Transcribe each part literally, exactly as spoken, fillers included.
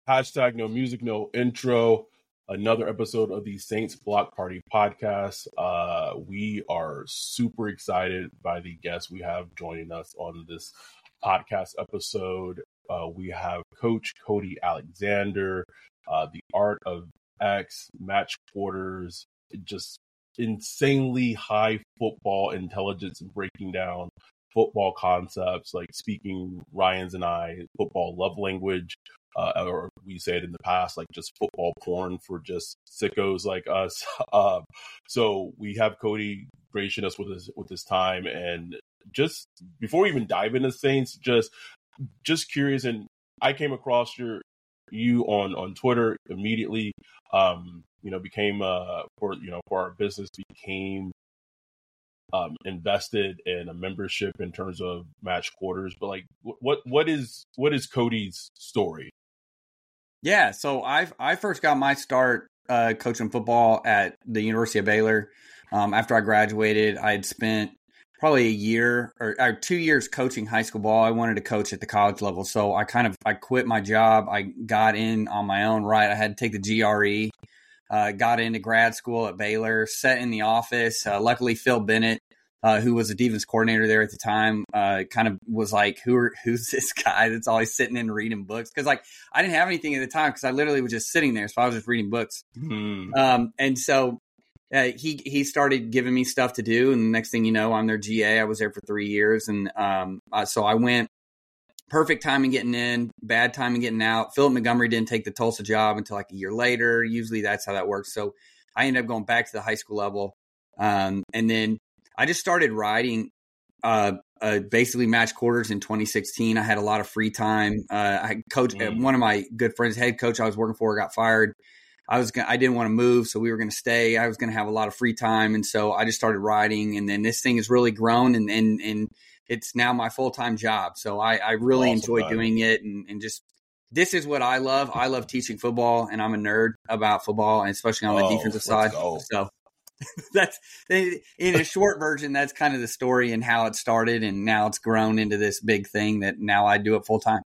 Hashtag no music, no intro. Another episode of the Saints Block Party podcast. Uh, we are super excited by the guests we have joining us on this podcast episode. Uh, we have Coach Cody Alexander, uh, the Art of X, Match Quarters, just insanely high football intelligence and breaking down football concepts, like speaking Ryan's and I football love language. Uh, or we say it in the past, like just football porn for just sickos like us. Um, so we have Cody gracing us with his with his time, and just before we even dive into Saints, just just curious. And I came across your you on on Twitter immediately. Um, you know, became uh for you know for our business became um invested in a membership in terms of Match Quarters. But like, what what is what is Cody's story? Yeah, so I I first got my start uh, coaching football at the University of Baylor. Um, after I graduated, I had spent probably a year or, or two years coaching high school ball. I wanted to coach at the college level, so I kind of I quit my job. I got in on my own right. I had to take the G R E. Uh, got into grad school at Baylor. Sat in the office. Uh, luckily, Phil Bennett, Uh, who was a defense coordinator there at the time, uh, kind of was like, "Who are, who's this guy that's always sitting and reading books?" Because like I didn't have anything at the time because I literally was just sitting there, so I was just reading books. Hmm. Um, and so uh, he he started giving me stuff to do, and the next thing you know, I'm their G A. I was there for three years, and um, uh, so I went. Perfect timing getting in, bad timing getting out. Philip Montgomery didn't take the Tulsa job until like a year later. Usually that's how that works. So I ended up going back to the high school level, um, and then. I just started writing uh, uh, basically Match Quarters in twenty sixteen. I had a lot of free time. Uh, I coach mm. one of my good friends, head coach I was working for, got fired. I was gonna, I didn't want to move, so we were going to stay. I was going to have a lot of free time, and so I just started writing. And then this thing has really grown, and and, and it's now my full time job. So I, I really awesome, enjoy man. doing it, and, and just this is what I love. I love teaching football, and I'm a nerd about football, and especially on the oh, defensive side. Go. So. That's in a short version. That's kind of the story and how it started, and now it's grown into this big thing that now I do it full time.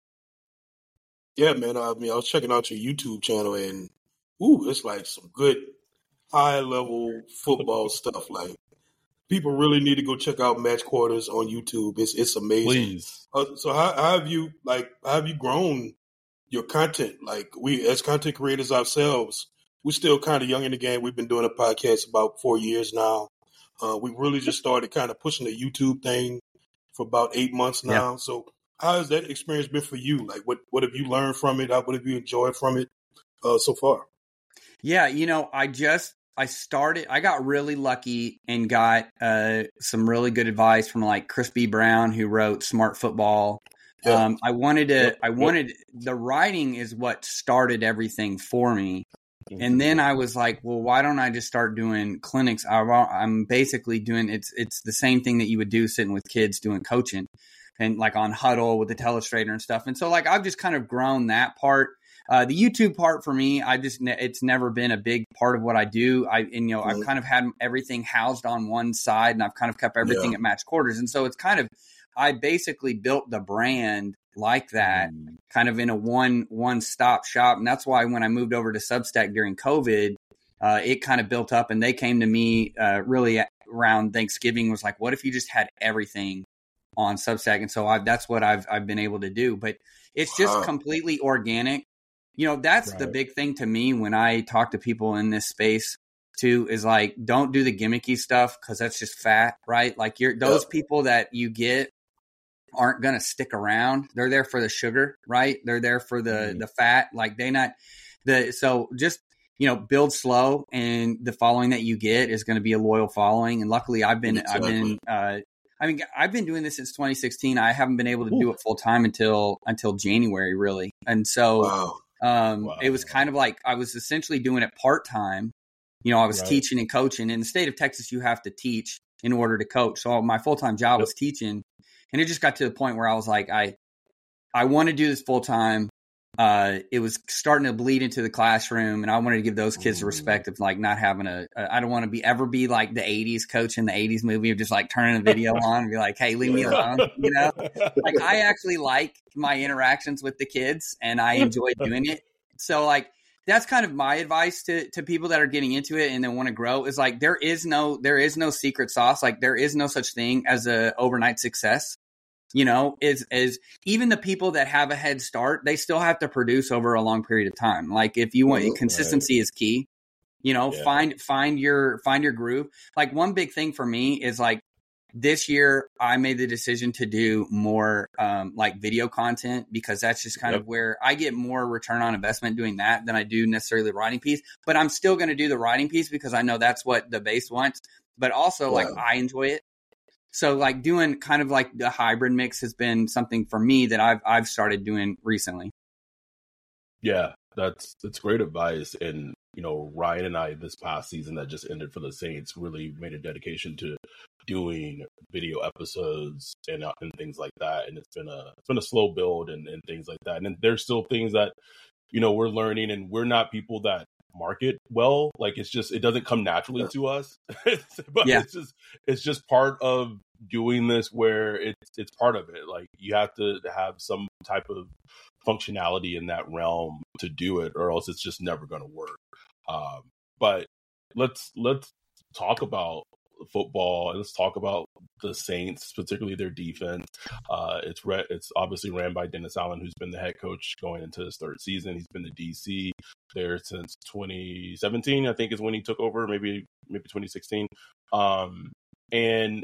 Yeah, man. I mean, I was checking out your YouTube channel, and ooh, it's like some good high level football stuff. Like people really need to go check out Match Quarters on YouTube. It's it's amazing. Please. Uh, so how, how have you like how have you grown your content? Like we as content creators ourselves. We're still kind of young in the game. We've been doing a podcast about four years now. Uh, we really just started kind of pushing the YouTube thing for about eight months now. Yeah. So how has that experience been for you? Like, what, what have you learned from it? How, what have you enjoyed from it uh, so far? Yeah, you know, I just, I started, I got really lucky and got uh, some really good advice from like Chris B. Brown, who wrote Smart Football. Yeah. Um, I wanted to, yep. I wanted, yep. the writing is what started everything for me. And then I was like, well, why don't I just start doing clinics? I'm basically doing it's it's the same thing that you would do sitting with kids doing coaching and like on Huddle with the Telestrator and stuff. And so like I've just kind of grown that part. Uh, the YouTube part for me, I just it's never been a big part of what I do. I and you know mm-hmm. I've kind of had everything housed on one side, and I've kind of kept everything yeah. at Match Quarters. And so it's kind of I basically built the brand like that, mm. kind of in a one one stop shop. And that's why when I moved over to Substack during COVID, uh, it kind of built up, and they came to me uh, really around Thanksgiving, was like, what if you just had everything on Substack? And so I, that's what I've I've been able to do. But it's just wow. completely organic. You know, that's right. the big thing to me when I talk to people in this space too, is like, don't do the gimmicky stuff because that's just fat, right? Like you're those yep. people that you get aren't going to stick around. They're there for the sugar, right? They're there for the, mm. the fat. Like they not the, so just, you know, build slow, and the following that you get is going to be a loyal following. And luckily I've been, exactly. I've been, uh, I mean, I've been doing this since twenty sixteen. I haven't been able to Ooh. do it full time until, until January really. And so, wow. um, wow. it was kind of like, I was essentially doing it part time. You know, I was right. teaching and coaching. In the state of Texas, you have to teach in order to coach. So my full-time job yep. was teaching. And it just got to the point where I was like, I I want to do this full time. Uh, it was starting to bleed into the classroom, and I wanted to give those kids the respect of like not having a, a I don't want to be ever be like the eighties coach in the eighties movie of just like turning a video on and be like, hey, leave me alone. You know, like I actually like my interactions with the kids, and I enjoy doing it. so like, that's kind of my advice to, to people that are getting into it and they want to grow is like, there is no, there is no secret sauce. Like there is no such thing as a overnight success, you know, is, is even the people that have a head start, they still have to produce over a long period of time. Like if you want, consistency right. is key, you know, yeah. find, find your, find your groove. Like one big thing for me is like, this year, I made the decision to do more um, like video content because that's just kind yep. of where I get more return on investment doing that than I do necessarily the writing piece. But I'm still going to do the writing piece because I know that's what the base wants. But also, wow. like, I enjoy it. So, like, doing kind of like the hybrid mix has been something for me that I've I've started doing recently. Yeah, that's that's great advice. And you know, Ryan and I this past season that just ended for the Saints really made a dedication to doing video episodes and uh, and things like that. And it's been a it's been a slow build and, and things like that. And then there's still things that, you know, we're learning, and we're not people that market well. Like it's just it doesn't come naturally to us. But yeah. it's just it's just part of doing this where it's it's part of it. Like you have to have some type of functionality in that realm to do it, or else it's just never going to work. Um, but let's let's talk about football and let's talk about the Saints, particularly their defense. Uh, it's re- it's obviously ran by Dennis Allen, who's been the head coach going into his third season. He's been the D C there since twenty seventeen, I think, is when he took over. Maybe maybe twenty sixteen. Um, and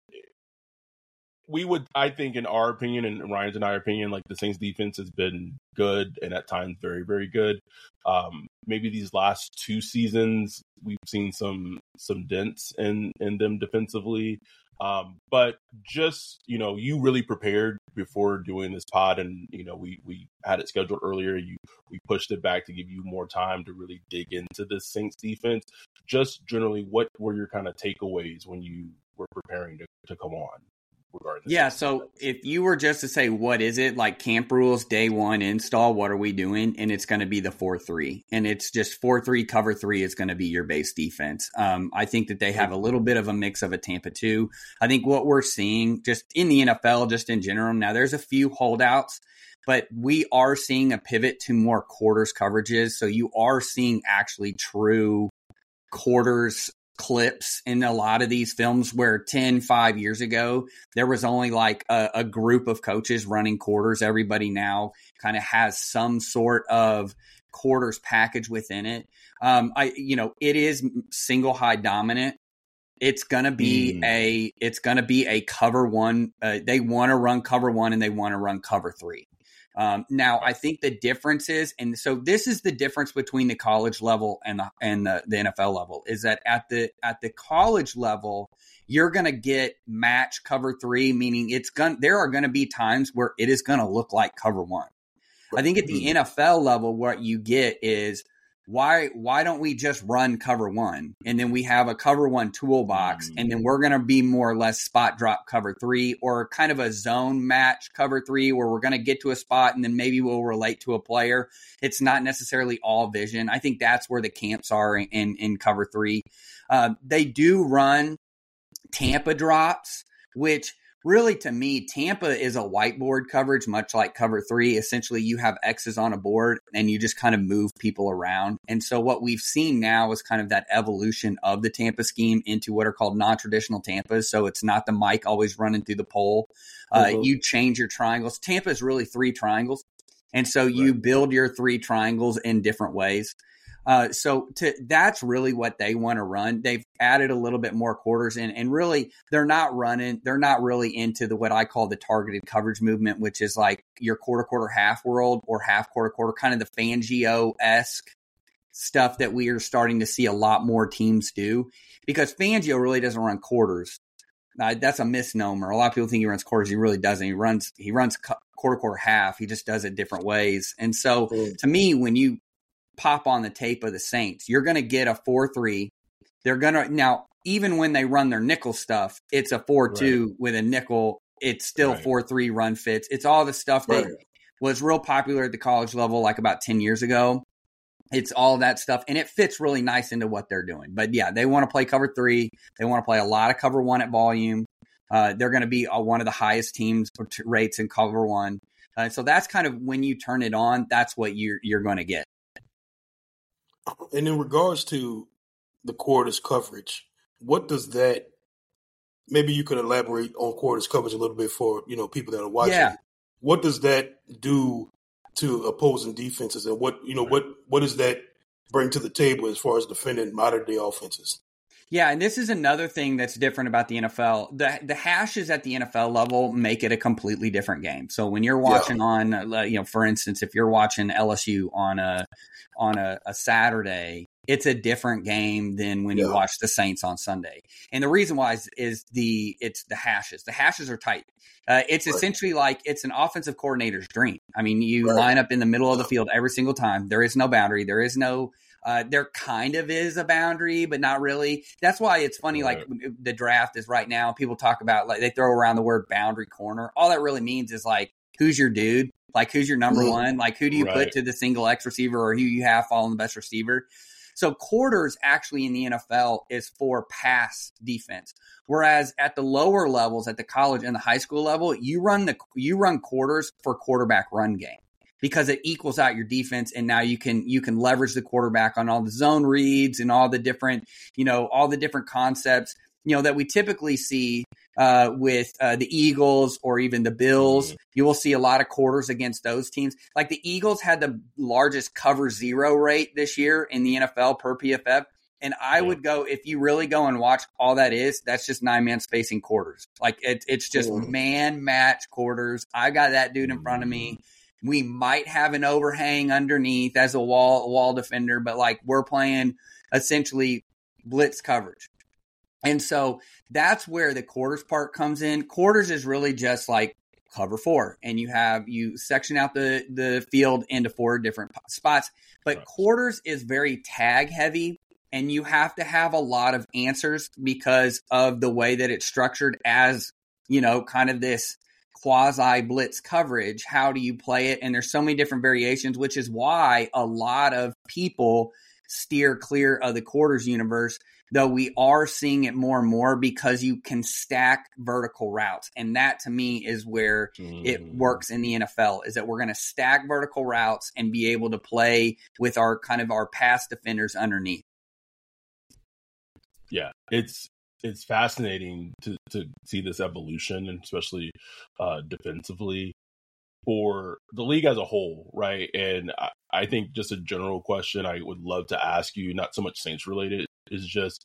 we would, I think, in our opinion, and Ryan's and our opinion, like the Saints defense has been good and at times very, very good. Um, maybe these last two seasons, we've seen some some dents in, in them defensively. Um, but just, you know, you really prepared before doing this pod, and, you know, we, we had it scheduled earlier. You We pushed it back to give you more time to really dig into this Saints defense. Just generally, what were your kind of takeaways when you were preparing to, to come on? Yeah, so if you were just to say, what is it, like camp rules, day one install, what are we doing? And it's going to be the four three. And it's just four three, cover three is going to be your base defense. Um, I think that they have a little bit of a mix of a Tampa two. I think what we're seeing just in the N F L, just in general, now there's a few holdouts, but we are seeing a pivot to more quarters coverages. So you are seeing actually true quarters clips in a lot of these films where ten, five years ago, there was only like a, a group of coaches running quarters. Everybody now kind of has some sort of quarters package within it. Um, I, you know, it is single high dominant. It's going to be mm. a, it's going to be a cover one. Uh, they want to run cover one and they want to run cover three. Um, now, I think the difference is, and so this is the difference between the college level and the and the, the N F L level, is that at the at the college level, you're going to get match cover three, meaning it's going there are going to be times where it is going to look like cover one. I think at the N F L level, what you get is why why don't we just run cover one, and then we have a cover one toolbox, and then we're going to be more or less spot drop cover three, or kind of a zone match cover three, where we're going to get to a spot and then maybe we'll relate to a player. It's not necessarily all vision. I think that's where the camps are in in, in cover three. Uh, they do run Tampa drops, which really, to me, Tampa is a whiteboard coverage, much like cover three. Essentially, you have X's on a board and you just kind of move people around. And so what we've seen now is kind of that evolution of the Tampa scheme into what are called non-traditional Tampas. So it's not the mic always running through the pole. Uh, mm-hmm. You change your triangles. Tampa is really three triangles. And so you right. build your three triangles in different ways. Uh, so to, that's really what they want to run. They've added a little bit more quarters in, and really they're not running, they're not really into the, what I call the targeted coverage movement, which is like your quarter, quarter, half world, or half quarter, quarter, kind of the Fangio-esque stuff that we are starting to see a lot more teams do, because Fangio really doesn't run quarters. Uh, that's a misnomer. A lot of people think he runs quarters. He really doesn't. He runs, he runs quarter, quarter, half. He just does it different ways. And so mm. to me, when you pop on the tape of the Saints, you're going to get a four three. They're going to, now, even when they run their nickel stuff, it's a four two right. with a nickel. It's still right. four three run fits. It's all the stuff that right. was real popular at the college level like about ten years ago. It's all that stuff, and it fits really nice into what they're doing. But yeah, they want to play cover three. They want to play a lot of cover one at volume. Uh, they're going to be uh, one of the highest teams rates in cover one. Uh, so that's kind of when you turn it on, that's what you're, you're going to get. And in regards to the quarters coverage, what does that? Maybe you could elaborate on quarters coverage a little bit for you know people that are watching. Yeah. What does that do to opposing defenses, and what you know what what does that bring to the table as far as defending modern day offenses? Yeah, and this is another thing that's different about the N F L. The the hashes at the N F L level make it a completely different game. So when you're watching yeah. on, uh, you know, for instance, if you're watching L S U on a on a, a Saturday, it's a different game than when yeah. you watch the Saints on Sunday. And the reason why is, is the it's the hashes. The hashes are tight. Uh, it's right. essentially like it's an offensive coordinator's dream. I mean, you right. line up in the middle of the field every single time. There is no boundary. There is no. Uh, there kind of is a boundary, but not really. That's why it's funny. Right. Like the draft is right now. People talk about like they throw around the word boundary corner. All that really means is like, who's your dude? Like, who's your number mm-hmm. one? Like, who do you right. put to the single X receiver, or who you have following the best receiver? So quarters actually in the N F L is for pass defense. Whereas at the lower levels, at the college and the high school level, you run the you run quarters for quarterback run game, because it equals out your defense, and now you can you can leverage the quarterback on all the zone reads and all the different, you know, all the different concepts, you know, that we typically see uh, with uh, the Eagles or even the Bills. Mm-hmm. You will see a lot of quarters against those teams. Like the Eagles had the largest cover zero rate this year in the N F L per P F F. And I yeah. would go, if you really go and watch all that is, that's just nine-man spacing quarters. Like it, it's just mm-hmm. man match quarters. I got that dude in front of me. We might have an overhang underneath as a wall a wall defender, but like we're playing essentially blitz coverage. And so that's where the quarters part comes in. Quarters is really just like cover four, and you have you section out the, the field into four different spots. But right. quarters is very tag heavy, and you have to have a lot of answers because of the way that it's structured as, you know, kind of this quasi blitz coverage. How do you play it? And there's so many different variations, which is why a lot of people steer clear of the quarters universe, though we are seeing it more and more because you can stack vertical routes. And that to me is where mm. it works in the N F L, is that we're going to stack vertical routes and be able to play with our kind of our pass defenders underneath. Yeah, it's it's fascinating to, to see this evolution, and especially uh, defensively for the league as a whole, right? And I, I think just a general question I would love to ask you, not so much Saints related, is just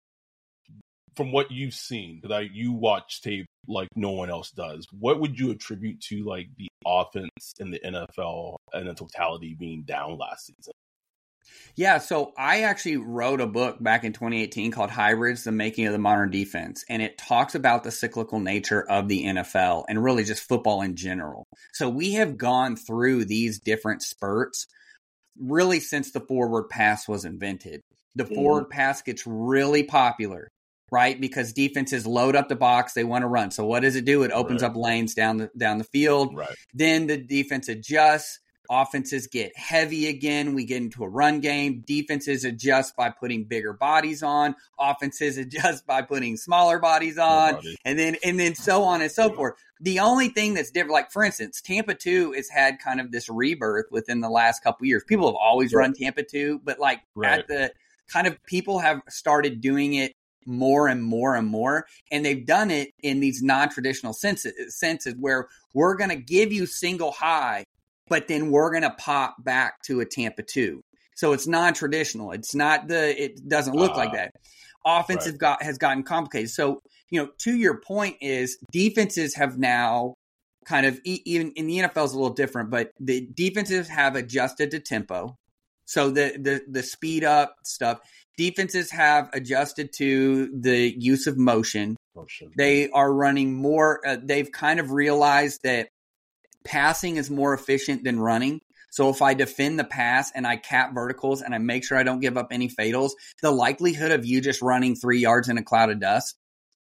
from what you've seen, that you watch tape like no one else does. What would you attribute to like the offense in the N F L and the totality being down last season? Yeah, so I actually wrote a book back in twenty eighteen called Hybrids, The Making of the Modern Defense, and it talks about the cyclical nature of the N F L and really just football in general. So we have gone through these different spurts really since the forward pass was invented. The mm. forward pass gets really popular, right? Because defenses load up the box, they want to run. So what does it do? It opens right. up lanes down the down the field. Right. Then the defense adjusts. Offenses get heavy again. We get into a run game. Defenses adjust by putting bigger bodies on. Offenses adjust by putting smaller bodies on, body. and then and then so on and so forth. The only thing that's different, like for instance, Tampa two has had kind of this rebirth within the last couple of years. People have always right. run Tampa two, but like right. at the kind of people have started doing it more and more and more, and they've done it in these non-traditional senses, senses where we're going to give you single high, but then we're going to pop back to a Tampa two. So it's non-traditional. It's not the, it doesn't look uh, like that. Offense right. got, has gotten complicated. So, you know, to your point is defenses have now kind of, even in the N F L is a little different, but the defenses have adjusted to tempo. So the, the, the speed up stuff, defenses have adjusted to the use of motion. motion. They are running more, uh, they've kind of realized that passing is more efficient than running. So if I defend the pass and I cap verticals and I make sure I don't give up any fatals, the likelihood of you just running three yards in a cloud of dust,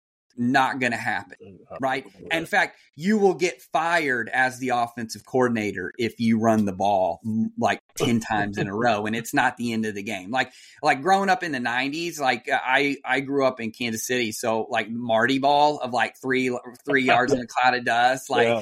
not going to happen, right? In fact, you will get fired as the offensive coordinator if you run the ball like ten times in a row, and it's not the end of the game. Like, like growing up in the nineties, like I, I grew up in Kansas City, so like Marty ball of like three, three yards in a cloud of dust, like. Yeah.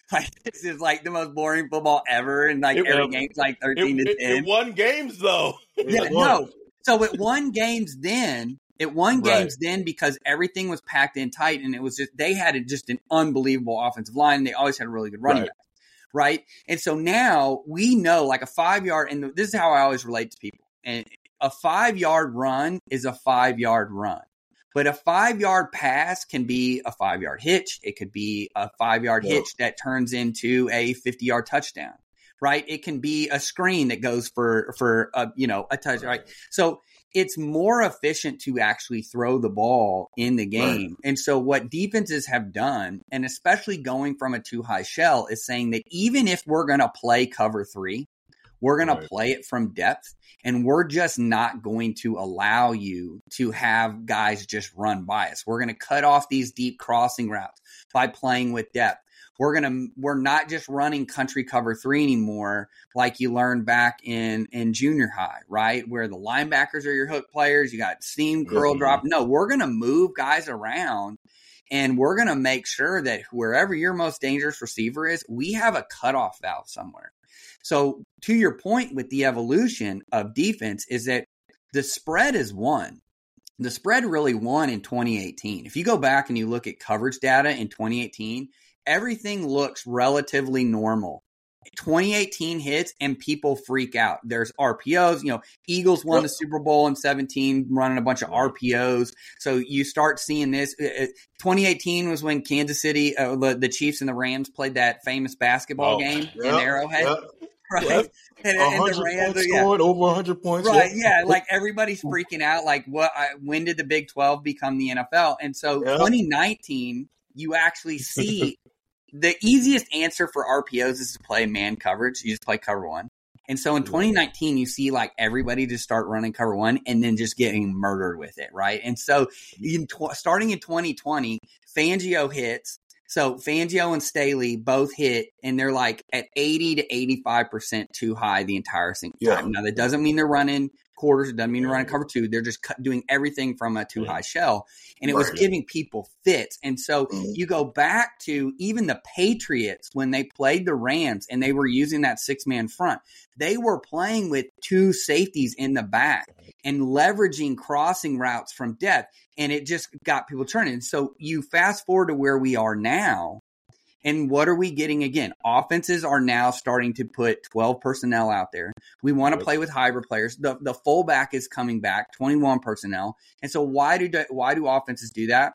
Like this is like the most boring football ever, and like It, every um, game's like thirteen it, to it, ten. it won games though. Yeah, It won. no. So it won games then. It won Right. games then because everything was packed in tight, and it was just they had a, just an unbelievable offensive line. And they always had a really good running Right. back, right? And so now we know, like a five yard, and this is how I always relate to people. And a five yard run is a five yard run, but a five yard pass can be a five yard hitch. It could be a five yard Yeah. hitch that turns into a fifty yard touchdown, right? It can be a screen that goes for for a you know a touch, right? So it's more efficient to actually throw the ball in the game. Right. And so what defenses have done, and especially going from a too high shell, is saying that even if we're going to play cover three, we're going right. to play it from depth, and we're just not going to allow you to have guys just run by us. We're going to cut off these deep crossing routes by playing with depth. We're gonna we're not just running country cover three anymore, like you learned back in, in junior high, right? Where the linebackers are your hook players, you got seam, curl, mm-hmm. drop. No, we're gonna move guys around, and we're gonna make sure that wherever your most dangerous receiver is, we have a cutoff valve somewhere. So to your point with the evolution of defense is that the spread is one. The spread really won in twenty eighteen. If you go back and you look at coverage data in twenty eighteen, everything looks relatively normal. twenty eighteen hits and people freak out. There's R P Os. You know, Eagles won the Super Bowl in seventeen running a bunch of R P Os. So you start seeing this. twenty eighteen was when Kansas City, uh, the, the Chiefs and the Rams played that famous basketball oh, game yep, in Arrowhead. Yep. Right. Yep. And, and the Rams points yeah. scored, over one hundred points. Right. Yeah. Like everybody's freaking out. Like, what? I, when did the Big twelve become the N F L? And so yep. twenty nineteen, you actually see the easiest answer for R P Os is to play man coverage. You just play cover one. And so in twenty nineteen, you see like everybody just start running cover one and then just getting murdered with it. Right. And so in tw- starting in twenty twenty, Fangio hits. So Fangio and Staley both hit, and they're like at eighty to eighty-five percent too high the entire single yeah. time. Now, that doesn't mean they're running quarters. It doesn't mean they're running cover two. They're just cut, doing everything from a too high shell, and it right. was giving people fits. And so mm-hmm. you go back to even the Patriots when they played the Rams and they were using that six-man front. They were playing with two safeties in the back and leveraging crossing routes from depth, and it just got people turning. So you fast forward to where we are now, and what are we getting again? Offenses are now starting to put twelve personnel out there. We want to play with hybrid players. The the fullback is coming back, twenty-one personnel. And so why do why do offenses do that?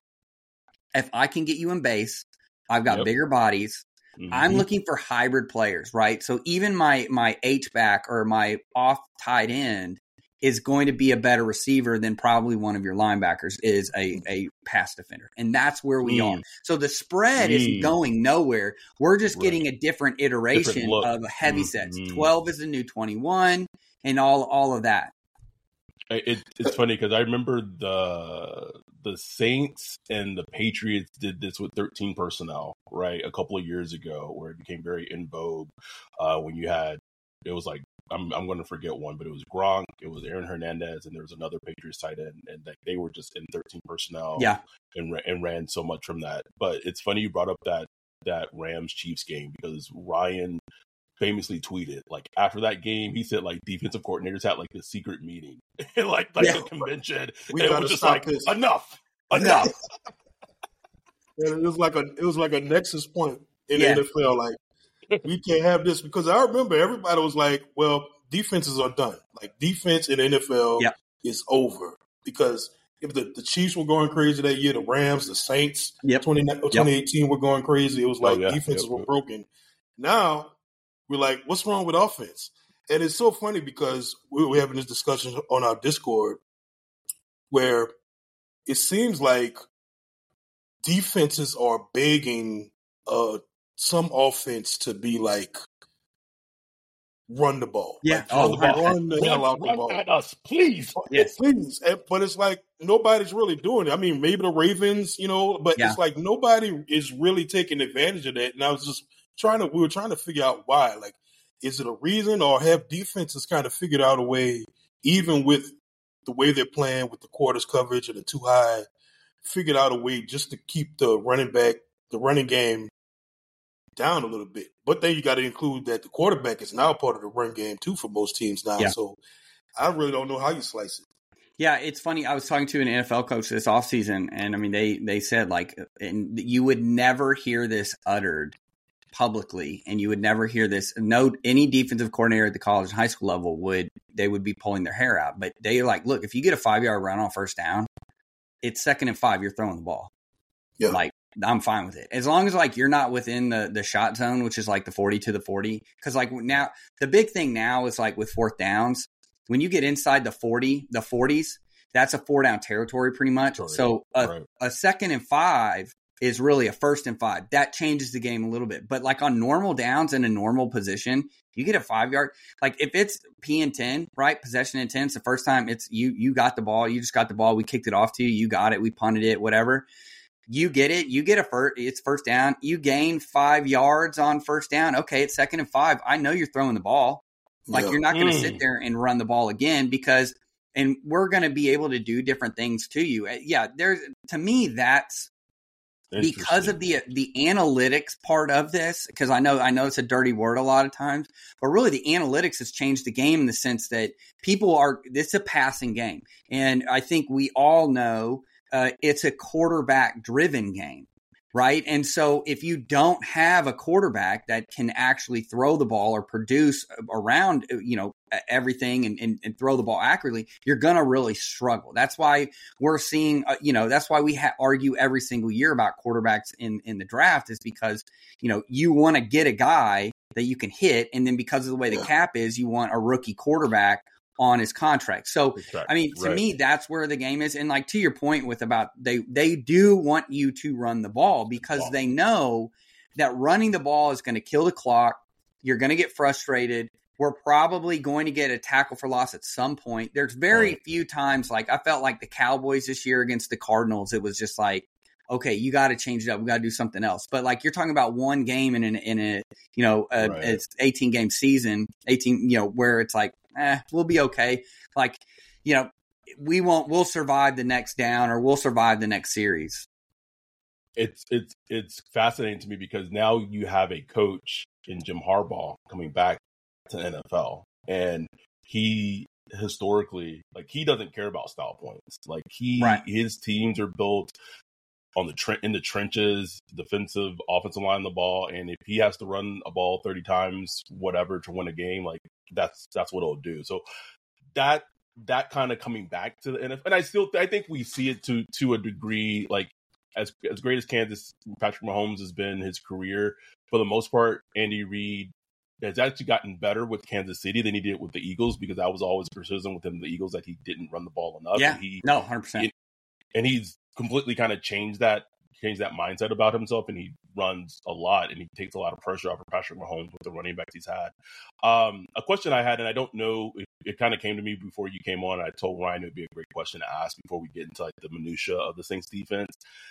If I can get you in base, I've got yep. bigger bodies. Mm-hmm. I'm looking for hybrid players, right? So even my my H-back or my off tight end is going to be a better receiver than probably one of your linebackers is a, a pass defender. And that's where we mm. are. So the spread mm. is going nowhere. We're just right. getting a different iteration different of heavy mm. sets. Mm. twelve is the new twenty-one and all all of that. It, it's funny because I remember the the Saints and the Patriots did this with thirteen personnel, right, a couple of years ago, where it became very in vogue uh, when you had, it was like, I'm I'm going to forget one, but it was Gronk, it was Aaron Hernandez, and there was another Patriots tight end, and like they were just in thirteen personnel, yeah, and and ran so much from that. But it's funny you brought up that that Rams Chiefs game because Ryan famously tweeted like after that game, he said like defensive coordinators had like a secret meeting, like like yeah. a convention. We and it was just like this. enough, enough. And it was like a it was like a nexus point in yeah. the N F L, like. We can't have this because I remember everybody was like, well, defenses are done. Like defense in the N F L yep. is over because if the, the Chiefs were going crazy that year, the Rams, the Saints, yep. twenty, twenty eighteen yep. were going crazy. It was like oh, yeah. defenses yep. were broken. Now we're like, what's wrong with offense? And it's so funny because we were having this discussion on our Discord where it seems like defenses are begging uh some offense to be like run the ball. Yeah. Like, oh, run, run the hell out the ball. At us, please. Yes. Please. And, but it's like nobody's really doing it. I mean, maybe the Ravens, you know, but yeah. it's like nobody is really taking advantage of that. And I was just trying to, we were trying to figure out why. Like, is it a reason or have defenses kind of figured out a way, even with the way they're playing with the quarters coverage and the too high, figured out a way just to keep the running back, the running game down a little bit. But then you got to include that the quarterback is now part of the run game too for most teams now. Yeah. So I really don't know how you slice it. Yeah, it's funny. I was talking to an N F L coach this offseason, and I mean, they they said like, and you would never hear this uttered publicly, and you would never hear this. No, any defensive coordinator at the college and high school level would they would be pulling their hair out. But they like, look, if you get a five yard run on first down, it's second and five. You're throwing the ball. Yeah. Like, I'm fine with it as long as like you're not within the the shot zone, which is like the forty to the forty. Because like now, the big thing now is like with fourth downs. When you get inside the forty, the forties, that's a four down territory pretty much. Sorry. So a, right. a second and five is really a first and five. That changes the game a little bit. But like on normal downs in a normal position, you get a five yard. Like if it's P and ten, right? Possession and ten, it's the first time it's you, you got the ball. You just got the ball. We kicked it off to you. You got it. We punted it, whatever. You get it. You get a first. It's first down. You gain five yards on first down. Okay, it's second and five. I know you're throwing the ball. Like, yeah. You're not going to mm. sit there and run the ball again because, and we're going to be able to do different things to you. Yeah, there's, to me, that's because of the the analytics part of this, because I know I know it's a dirty word a lot of times, but really the analytics has changed the game in the sense that people are, it's a passing game. And I think we all know uh, it's a quarterback-driven game. Right. And so if you don't have a quarterback that can actually throw the ball or produce around, you know, everything and, and, and throw the ball accurately, you're going to really struggle. That's why we're seeing, uh, you know, that's why we ha- argue every single year about quarterbacks in, in the draft is because, you know, you want to get a guy that you can hit. And then because of the way the cap is, you want a rookie quarterback on his contract. So, I mean, to right. me, that's where the game is. And like, to your point with about they, they do want you to run the ball because ball. they know that running the ball is going to kill the clock. You're going to get frustrated. We're probably going to get a tackle for loss at some point. There's very right. few times, like I felt like the Cowboys this year against the Cardinals, it was just like, okay, you got to change it up. We got to do something else. But like you're talking about one game in an, in a, you know, a, right. it's eighteen game season, eighteen, you know, where it's like, eh, we'll be okay. Like, you know, we won't, we'll survive the next down or we'll survive the next series. It's, it's, it's fascinating to me because now you have a coach in Jim Harbaugh coming back to the N F L, and he historically, like, he doesn't care about style points. Like he, right. his teams are built on the tre- in the trenches, defensive, offensive line of the ball, and if he has to run a ball thirty times, whatever, to win a game, like that's that's what it'll do. So that that kind of coming back to the N F L, and I still I think we see it to to a degree. Like as as great as Kansas Patrick Mahomes has been his career, for the most part, Andy Reid has actually gotten better with Kansas City than he did with the Eagles, because that was always criticism with him, the Eagles, that he didn't run the ball enough. Yeah, and he, no, one hundred percent. And he's completely kind of changed that changed that mindset about himself, and he runs a lot and he takes a lot of pressure off of Patrick Mahomes with the running backs he's had. Um, a question I had, and I don't know, if it kind of came to me before you came on, I told Ryan it would be a great question to ask before we get into like the minutia of the Saints defense,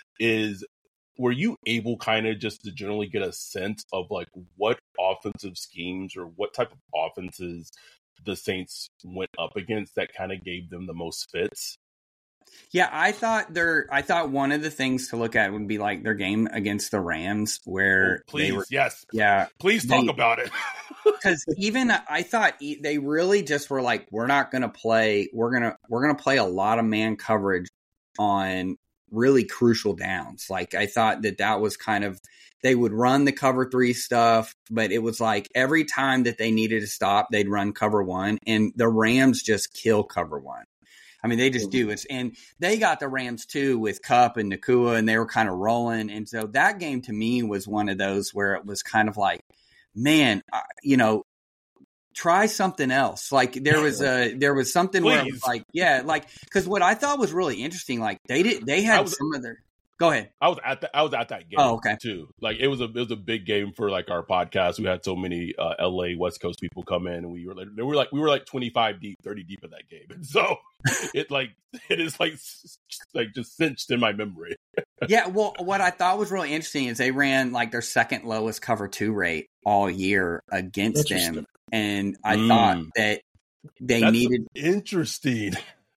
is were you able kind of just to generally get a sense of like what offensive schemes or what type of offenses the Saints went up against that kind of gave them the most fits? Yeah, I thought there. I thought one of the things to look at would be like their game against the Rams, where oh, please, they were, yes, yeah, please talk they, about it. Because even I thought they really just were like, we're not going to play. We're gonna we're gonna play a lot of man coverage on really crucial downs. Like I thought that that was kind of, they would run the cover three stuff, but it was like every time that they needed to stop, they'd run cover one, and the Rams just kill cover one. I mean, they just do. It's, and they got the Rams too with Kupp and Nakua, and they were kind of rolling. And so that game to me was one of those where it was kind of like, man, uh, you know, try something else. Like there was a, there was something Please. where it was like, yeah, like, cause what I thought was really interesting, like they did, they had was, some of their, go ahead. I was at the, I was at that game oh, okay. too. Like it was a, it was a big game for like our podcast. We had so many uh, L A West Coast people come in, and we were like, they were like, we were like twenty-five deep, thirty deep in that game. And so it like, it is like, like just cinched in my memory. Yeah. Well, what I thought was really interesting is they ran like their second lowest cover two rate all year against them. And I mm. thought that they That's needed interesting.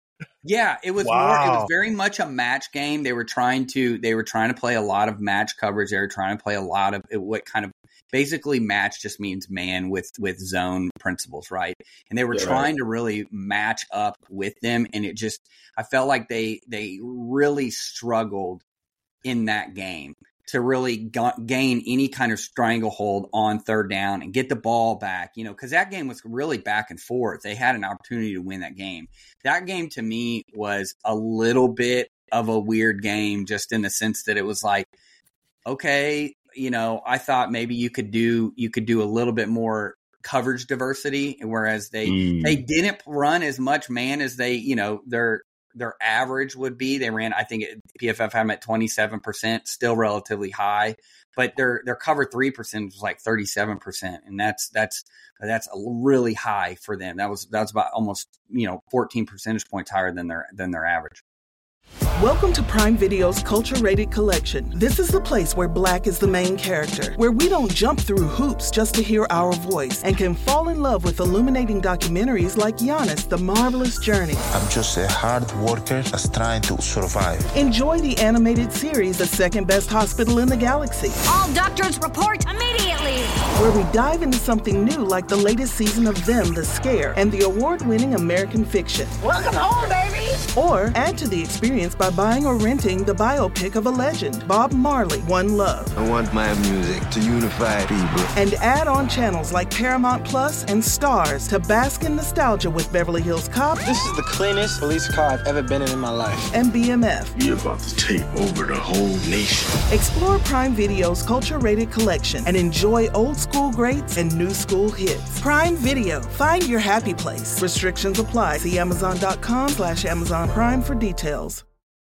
Yeah, it was wow. more, it was very much a match game. They were trying to they were trying to play a lot of match coverage. They were trying to play a lot of what kind of basically match just means man with, with zone principles, right? And they were Yeah, trying right. to really match up with them. And it just, I felt like they, they really struggled in that game to really ga- gain any kind of stranglehold on third down and get the ball back, you know, because that game was really back and forth. They had an opportunity to win that game. That game to me was a little bit of a weird game, just in the sense that it was like, okay, you know, I thought maybe you could do you could do a little bit more coverage diversity, whereas they Mm. they didn't run as much man as they, you know, their their average would be. They ran, I think it, P F F had them at twenty-seven percent, still relatively high, but their their cover three percent was like thirty-seven percent, and that's that's that's a really high for them. That was that's about almost, you know, fourteen percentage points higher than their than their average. Welcome to Prime Video's Culture Rated Collection. This is the place where Black is the main character, where we don't jump through hoops just to hear our voice, and can fall in love with illuminating documentaries like Giannis, The Marvelous Journey. I'm just a hard worker that's trying to survive. Enjoy the animated series, The Second Best Hospital in the Galaxy, All doctors report immediately. where we dive into something new like the latest season of Them, The Scare, and the award-winning American Fiction. Welcome home, baby. Or add to the experience by buying or renting the biopic of a legend, Bob Marley, One Love. I want my music to unify people. And add on channels like Paramount Plus and Stars to bask in nostalgia with Beverly Hills Cop This is the cleanest police car I've ever been in in my life. and B M F. You're about to take over the whole nation. Explore Prime Video's culture-rated collection and enjoy old school greats and new school hits. Prime Video. Find your happy place. Restrictions apply. See Amazon.com slash Amazon Prime for details.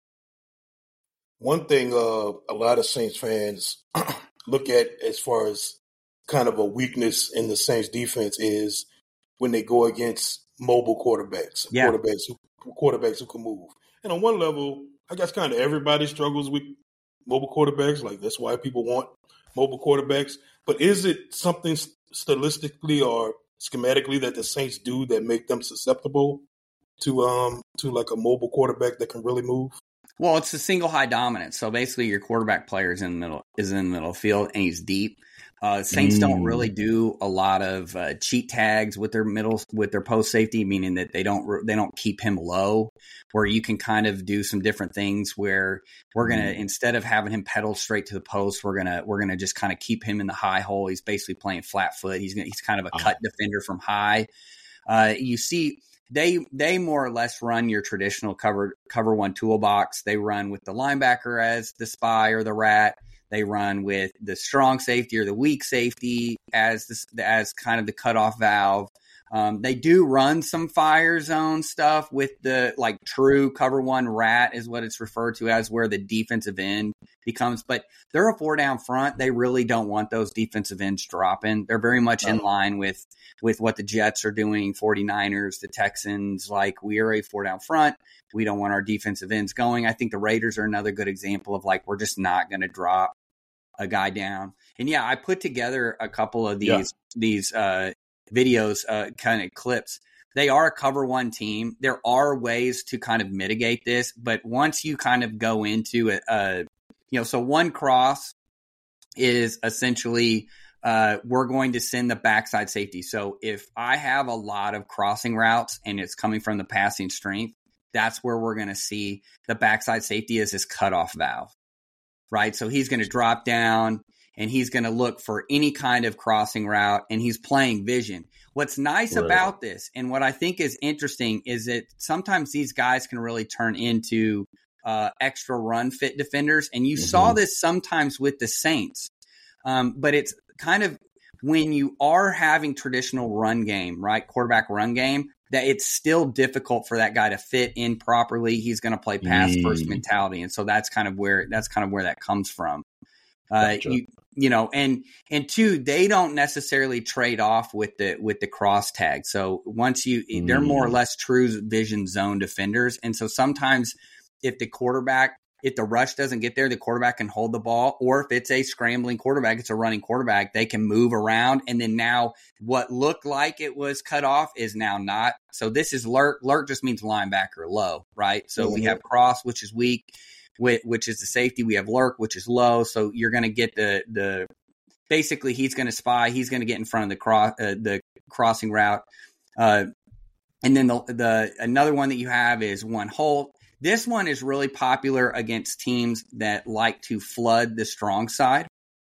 One thing uh, a lot of Saints fans look at as far as kind of a weakness in the Saints defense is when they go against mobile quarterbacks, Yeah. quarterbacks who quarterbacks who can move. And on one level, I guess kind of everybody struggles with mobile quarterbacks. Like that's why people want mobile quarterbacks. But is it something stylistically or schematically that the Saints do that make them susceptible to um to like a mobile quarterback that can really move? Well, it's a single high dominance. So basically, your quarterback player is in the middle is in the middle of the field, and he's deep. Uh, Saints Mm. don't really do a lot of uh, cheat tags with their middle with their post safety, meaning that they don't they don't keep him low. Where you can kind of do some different things. Where we're gonna Mm. instead of having him pedal straight to the post, we're gonna we're gonna just kind of keep him in the high hole. He's basically playing flat foot. He's gonna, he's kind of a cut defender from high. Uh, you see. They they more or less run your traditional cover cover one toolbox. They run with the linebacker as the spy or the rat. They run with the strong safety or the weak safety as the, as kind of the cutoff valve. Um, they do run some fire zone stuff with the like true cover one rat is what it's referred to as, where the defensive end becomes. But they're a four down front. They really don't want those defensive ends dropping. They're very much in line with with what the Jets are doing, 49ers, the Texans. Like, we are a four down front. We don't want our defensive ends going. I think the Raiders are another good example of like, we're just not going to drop a guy down. And yeah, I put together a couple of these Yeah. these uh, videos, uh, kind of clips. They are a cover one team. There are ways to kind of mitigate this, but once you kind of go into a, a you know, so one cross is essentially uh, we're going to send the backside safety. So if I have a lot of crossing routes and it's coming from the passing strength, that's where we're going to see the backside safety as his cutoff valve, right? So he's going to drop down and he's going to look for any kind of crossing route, and he's playing vision. What's nice Right. about this, and what I think is interesting, is that sometimes these guys can really turn into uh, extra run fit defenders. And you Mhm. saw this sometimes with the Saints. Um, but it's kind of when you are having traditional run game, right? Quarterback run game, that it's still difficult for that guy to fit in properly. He's going to play pass first Mm. mentality. And so that's kind of where, that's kind of where that comes from. Uh, Gotcha. you, you know, and, and two, they don't necessarily trade off with the, with the cross tag. So once you, they're more or Mm. less true vision zone defenders. And so sometimes if the quarterback, if the rush doesn't get there, the quarterback can hold the ball, or if it's a scrambling quarterback, it's a running quarterback, they can move around. And then now what looked like it was cut off is now not. So this is lurk. Lurk just means linebacker low, right? So we have cross, which is weak, which, which is the safety. We have lurk, which is low. So you're going to get the, the, basically he's going to spy. He's going to get in front of the cross, uh, the crossing route. Uh, and then the, the another one that you have is one Holt. This one is really popular against teams that like to flood the strong side.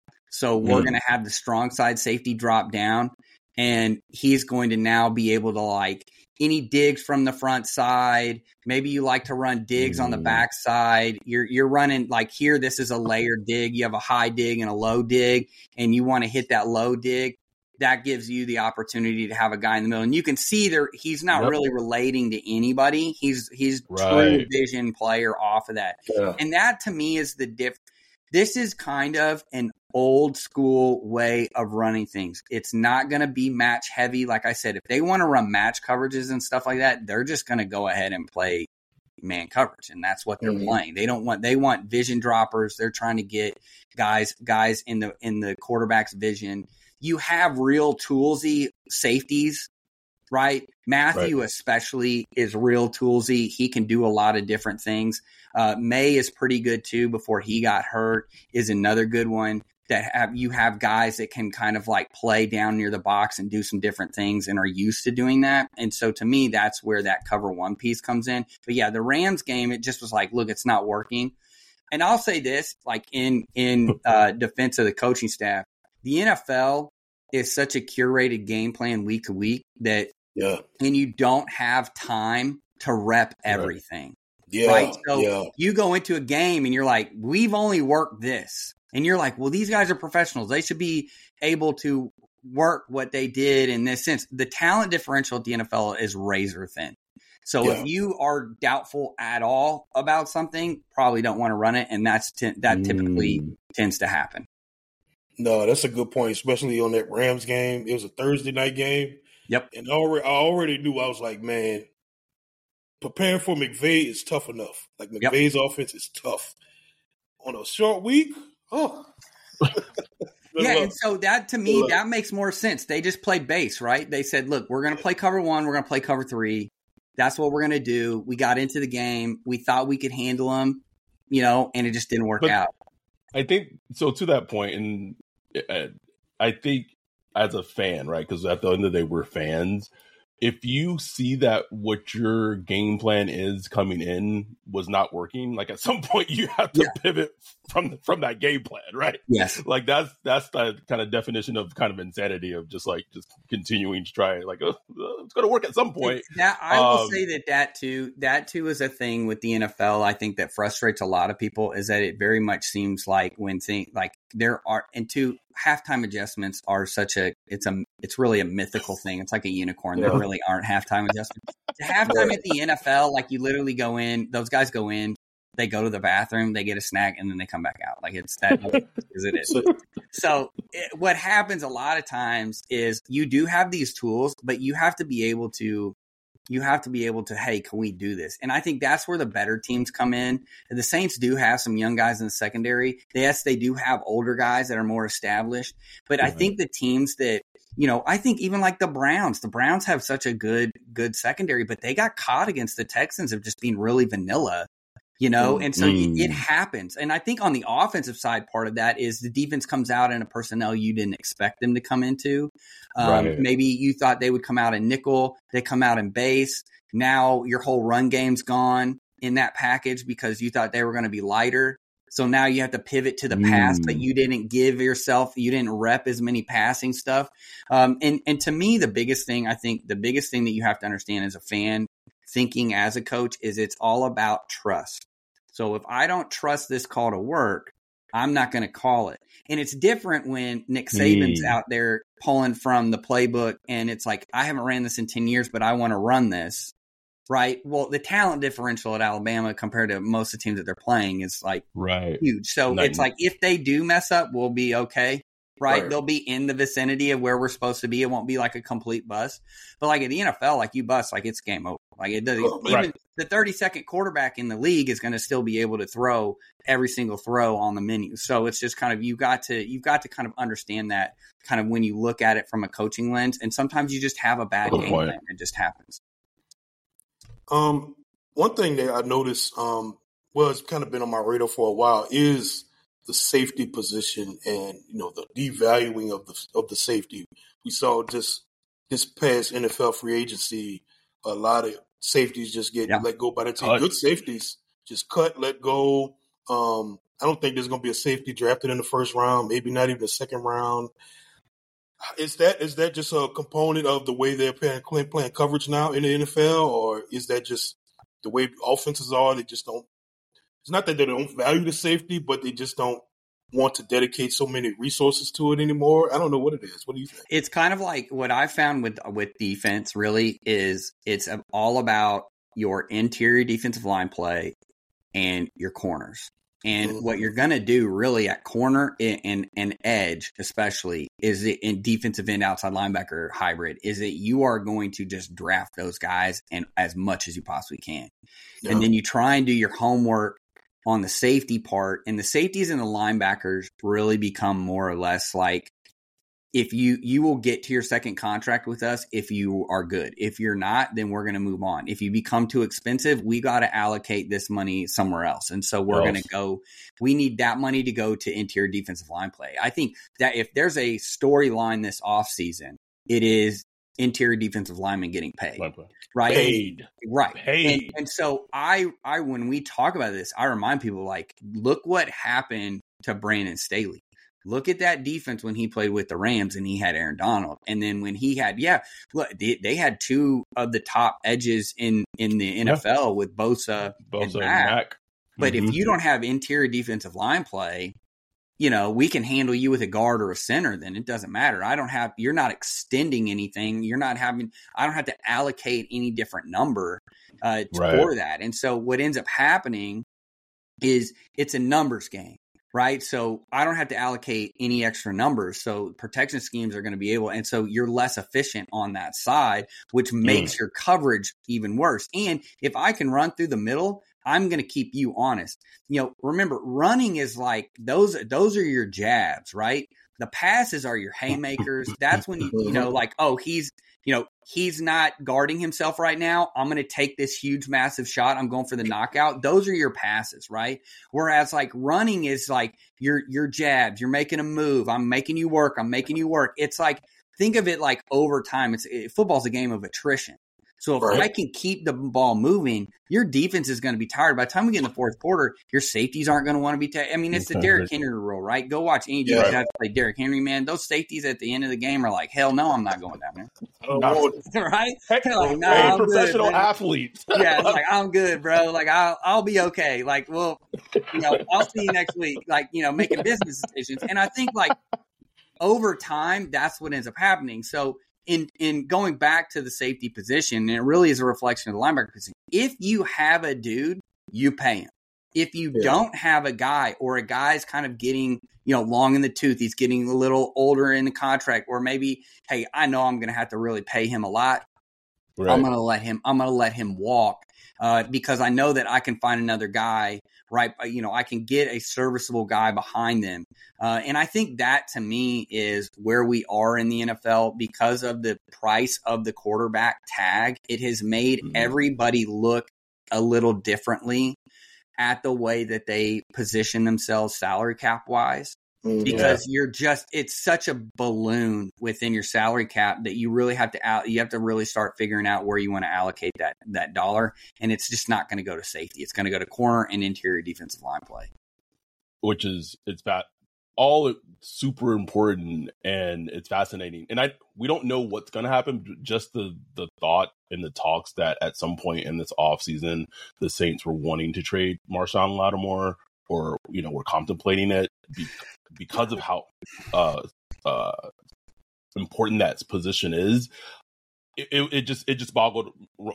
So we're mm. going to have the strong side safety drop down, and he's going to now be able to, like, any digs from the front side. Maybe you like to run digs mm. on the back side. You're you're running, like, here, this is a layered dig. You have a high dig and a low dig, and you want to hit that low dig. That gives you the opportunity to have a guy in the middle. And you can see there he's not yep. really relating to anybody. He's he's right. true vision player off of that. Yeah. And that, to me, is the diff. This is kind of an old school way of running things. It's not going to be match heavy. Like I said, if they want to run match coverages and stuff like that, they're just going to go ahead and play man coverage. And that's what they're mm-hmm. playing. They don't want, they want vision droppers. They're trying to get guys, guys in the, in the quarterback's vision. You have real toolsy safeties, right? Matthew right. especially is real toolsy. He can do a lot of different things. Uh, May is pretty good too. Before he got hurt is another good one that have, you have guys that can kind of like play down near the box and do some different things and are used to doing that. And so to me, that's where that cover one piece comes in. But yeah, the Rams game, it just was like, look, it's not working. And I'll say this, like in, in uh, defense of the coaching staff, the N F L is such a curated game plan week to week that, yeah, and you don't have time to rep everything. Right. Yeah, right. So yeah. you go into a game and you're like, we've only worked this. And you're like, well, these guys are professionals. They should be able to work what they did in this sense. The talent differential at the N F L is razor thin. So yeah. if you are doubtful at all about something, probably don't want to run it. And that's t- that mm. typically tends to happen. No, that's a good point, especially on that Rams game. It was a Thursday night game. Yep. And already, I already knew, I was like, man, preparing for McVay is tough enough. Like, McVay's yep. offense is tough. On a short week, oh. yeah, and so that, to me, that makes more sense. They just played base, right? They said, look, we're going to play cover one. We're going to play cover three. That's what we're going to do. We got into the game. We thought we could handle them, you know, and it just didn't work but out. I think, so to that point, and uh, I think as a fan, right, because at the end of the day, we're fans. If you see that what your game plan is coming in was not working, like at some point you have to yeah. pivot from from that game plan, right? Yes. Like that's that's the kind of definition of kind of insanity of just like just continuing to try, like, oh, it's going to work at some point. That, I will um, say that that too, that too is a thing with the N F L. I think that frustrates a lot of people is that it very much seems like when things like there are, and two, halftime adjustments are such a, it's a, it's really a mythical thing. It's like a unicorn. Yeah. There really aren't halftime adjustments. The halftime at the N F L, like you literally go in, those guys go in, they go to the bathroom, they get a snack, and then they come back out. Like it's that as it is. So it, what happens a lot of times is you do have these tools, but you have to be able to, you have to be able to, hey, can we do this? And I think that's where the better teams come in. And the Saints do have some young guys in the secondary. Yes, they do have older guys that are more established. But mm-hmm. I think the teams that, you know, I think even like the Browns, the Browns have such a good, good secondary, but they got caught against the Texans of just being really vanilla. You know, and so mm. it, it happens. And I think on the offensive side, part of that is the defense comes out in a personnel you didn't expect them to come into. Um, right. Maybe you thought they would come out in nickel. They come out in base. Now your whole run game's gone in that package because you thought they were going to be lighter. So now you have to pivot to the mm. pass, but you didn't give yourself, you didn't rep as many passing stuff. Um, and, and to me, the biggest thing, I think the biggest thing that you have to understand as a fan, thinking as a coach, is it's all about trust. So if I don't trust this call to work, I'm not going to call it. And it's different when Nick Saban's mm. out there pulling from the playbook and it's like, I haven't ran this in ten years, but I want to run this, right? Well, the talent differential at Alabama compared to most of the teams that they're playing is like right. huge. So Nice. It's like if they do mess up, we'll be okay. Right? right. They'll be in the vicinity of where we're supposed to be. It won't be like a complete bust. But like at the N F L, like you bust, like it's game over. Like it does. Oh, even right. the thirty-second quarterback in the league is going to still be able to throw every single throw on the menu. So it's just kind of you got to you've got to kind of understand that kind of when you look at it from a coaching lens. And sometimes you just have a bad Good game point. plan. It just happens. Um, one thing that I noticed, um, well, it's kind of been on my radar for a while, is the safety position and, you know, the devaluing of the of the safety. We saw just this past N F L free agency, a lot of safeties just get yeah. let go by the team. Cut. Good safeties just cut, let go. Um, I don't think there's going to be a safety drafted in the first round, maybe not even the second round. Is that is that just a component of the way they're playing, playing coverage now in the N F L, or is that just the way offenses are? They just don't. It's not that they don't value the safety, but they just don't want to dedicate so many resources to it anymore. I don't know what it is. What do you think? It's kind of like what I found with with defense. Really, is it's all about your interior defensive line play and your corners. And mm-hmm. what you're going to do really at corner and, and, and edge, especially, is it in defensive end outside linebacker hybrid, is that you are going to just draft those guys and as much as you possibly can. Yeah. And then you try and do your homework on the safety part. And the safeties and the linebackers really become more or less like, if you, you will get to your second contract with us if you are good. If you're not, then we're going to move on. If you become too expensive, we got to allocate this money somewhere else. And so we're going to go, we need that money to go to interior defensive line play. I think that if there's a storyline this offseason, it is interior defensive linemen getting paid. Right. Paid. Right. Paid. And, and so I, I, when we talk about this, I remind people like, look what happened to Brandon Staley. Look at that defense when he played with the Rams and he had Aaron Donald. And then when he had, yeah, look, they, they had two of the top edges in, in the N F L yeah. with Bosa, Bosa and Mack. And Mack. But mm-hmm. if you don't have interior defensive line play, you know, we can handle you with a guard or a center, then it doesn't matter. I don't have, you're not extending anything. You're not having, I don't have to allocate any different number uh, right. for that. And so what ends up happening is it's a numbers game. Right. So I don't have to allocate any extra numbers. So protection schemes are going to be able. And so you're less efficient on that side, which makes mm. your coverage even worse. And if I can run through the middle, I'm going to keep you honest. You know, remember, running is like those. Those are your jabs, right? The passes are your haymakers. That's when, you, you know, like, oh, he's, you know, he's not guarding himself right now. I'm going to take this huge, massive shot. I'm going for the knockout. Those are your passes, right? Whereas like running is like your, your jabs. You're making a move. I'm making you work. I'm making you work. It's like, think of it like over time. It's it, football's a game of attrition. So if right. I can keep the ball moving, your defense is going to be tired. By the time we get in the fourth quarter, your safeties aren't going to want to be tired. I mean, it's the Derrick Henry rule, right? Go watch any yeah. defense play Derrick Henry, man. Those safeties at the end of the game are like, hell no, I'm not going down there. Oh, right? Heck, like, no, hey, I'm professional good, athletes. yeah, it's like, I'm good, bro. Like, I'll, I'll be okay. Like, well, you know, I'll see you next week. Like, you know, making business decisions. And I think, like, over time, that's what ends up happening. So, In in going back to the safety position, and it really is a reflection of the linebacker position. If you have a dude, you pay him. If you yeah. don't have a guy, or a guy's kind of getting, you know, long in the tooth, he's getting a little older in the contract, or maybe, hey, I know I'm going to have to really pay him a lot. Right. I'm going to let him. I'm going to let him walk uh, because I know that I can find another guy. Right, you know, I can get a serviceable guy behind them. Uh, and I think that, to me, is where we are in the N F L because of the price of the quarterback tag. It has made mm-hmm. everybody look a little differently at the way that they position themselves salary cap wise. Because yeah. you're just, it's such a balloon within your salary cap that you really have to out, you have to really start figuring out where you want to allocate that, that dollar. And it's just not going to go to safety. It's going to go to corner and interior defensive line play. Which is, it's that all super important and it's fascinating. And I, we don't know what's going to happen. Just the, the thought and the talks that at some point in this offseason, the Saints were wanting to trade Marshon Lattimore, or, you know, we're contemplating it be, because of how uh, uh, important that position is. It, it, it just it just boggled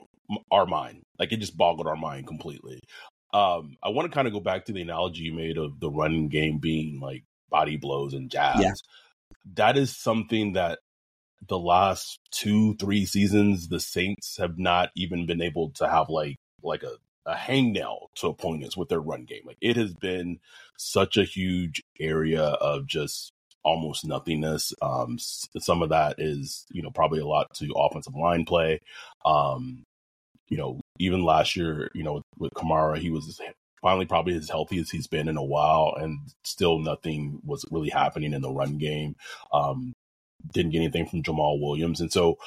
our mind. Like, it just boggled our mind completely. Um, I want to kind of go back to the analogy you made of the running game being like body blows and jabs. Yeah. That is something that the last two, three seasons, the Saints have not even been able to have like like a a hangnail to opponents with their run game. Like, it has been such a huge area of just almost nothingness. Um, some of that is, you know, probably a lot to offensive line play. Um, you know, even last year, you know, with, with Kamara, he was finally probably as healthy as he's been in a while, and still nothing was really happening in the run game. Um, didn't get anything from Jamal Williams. And so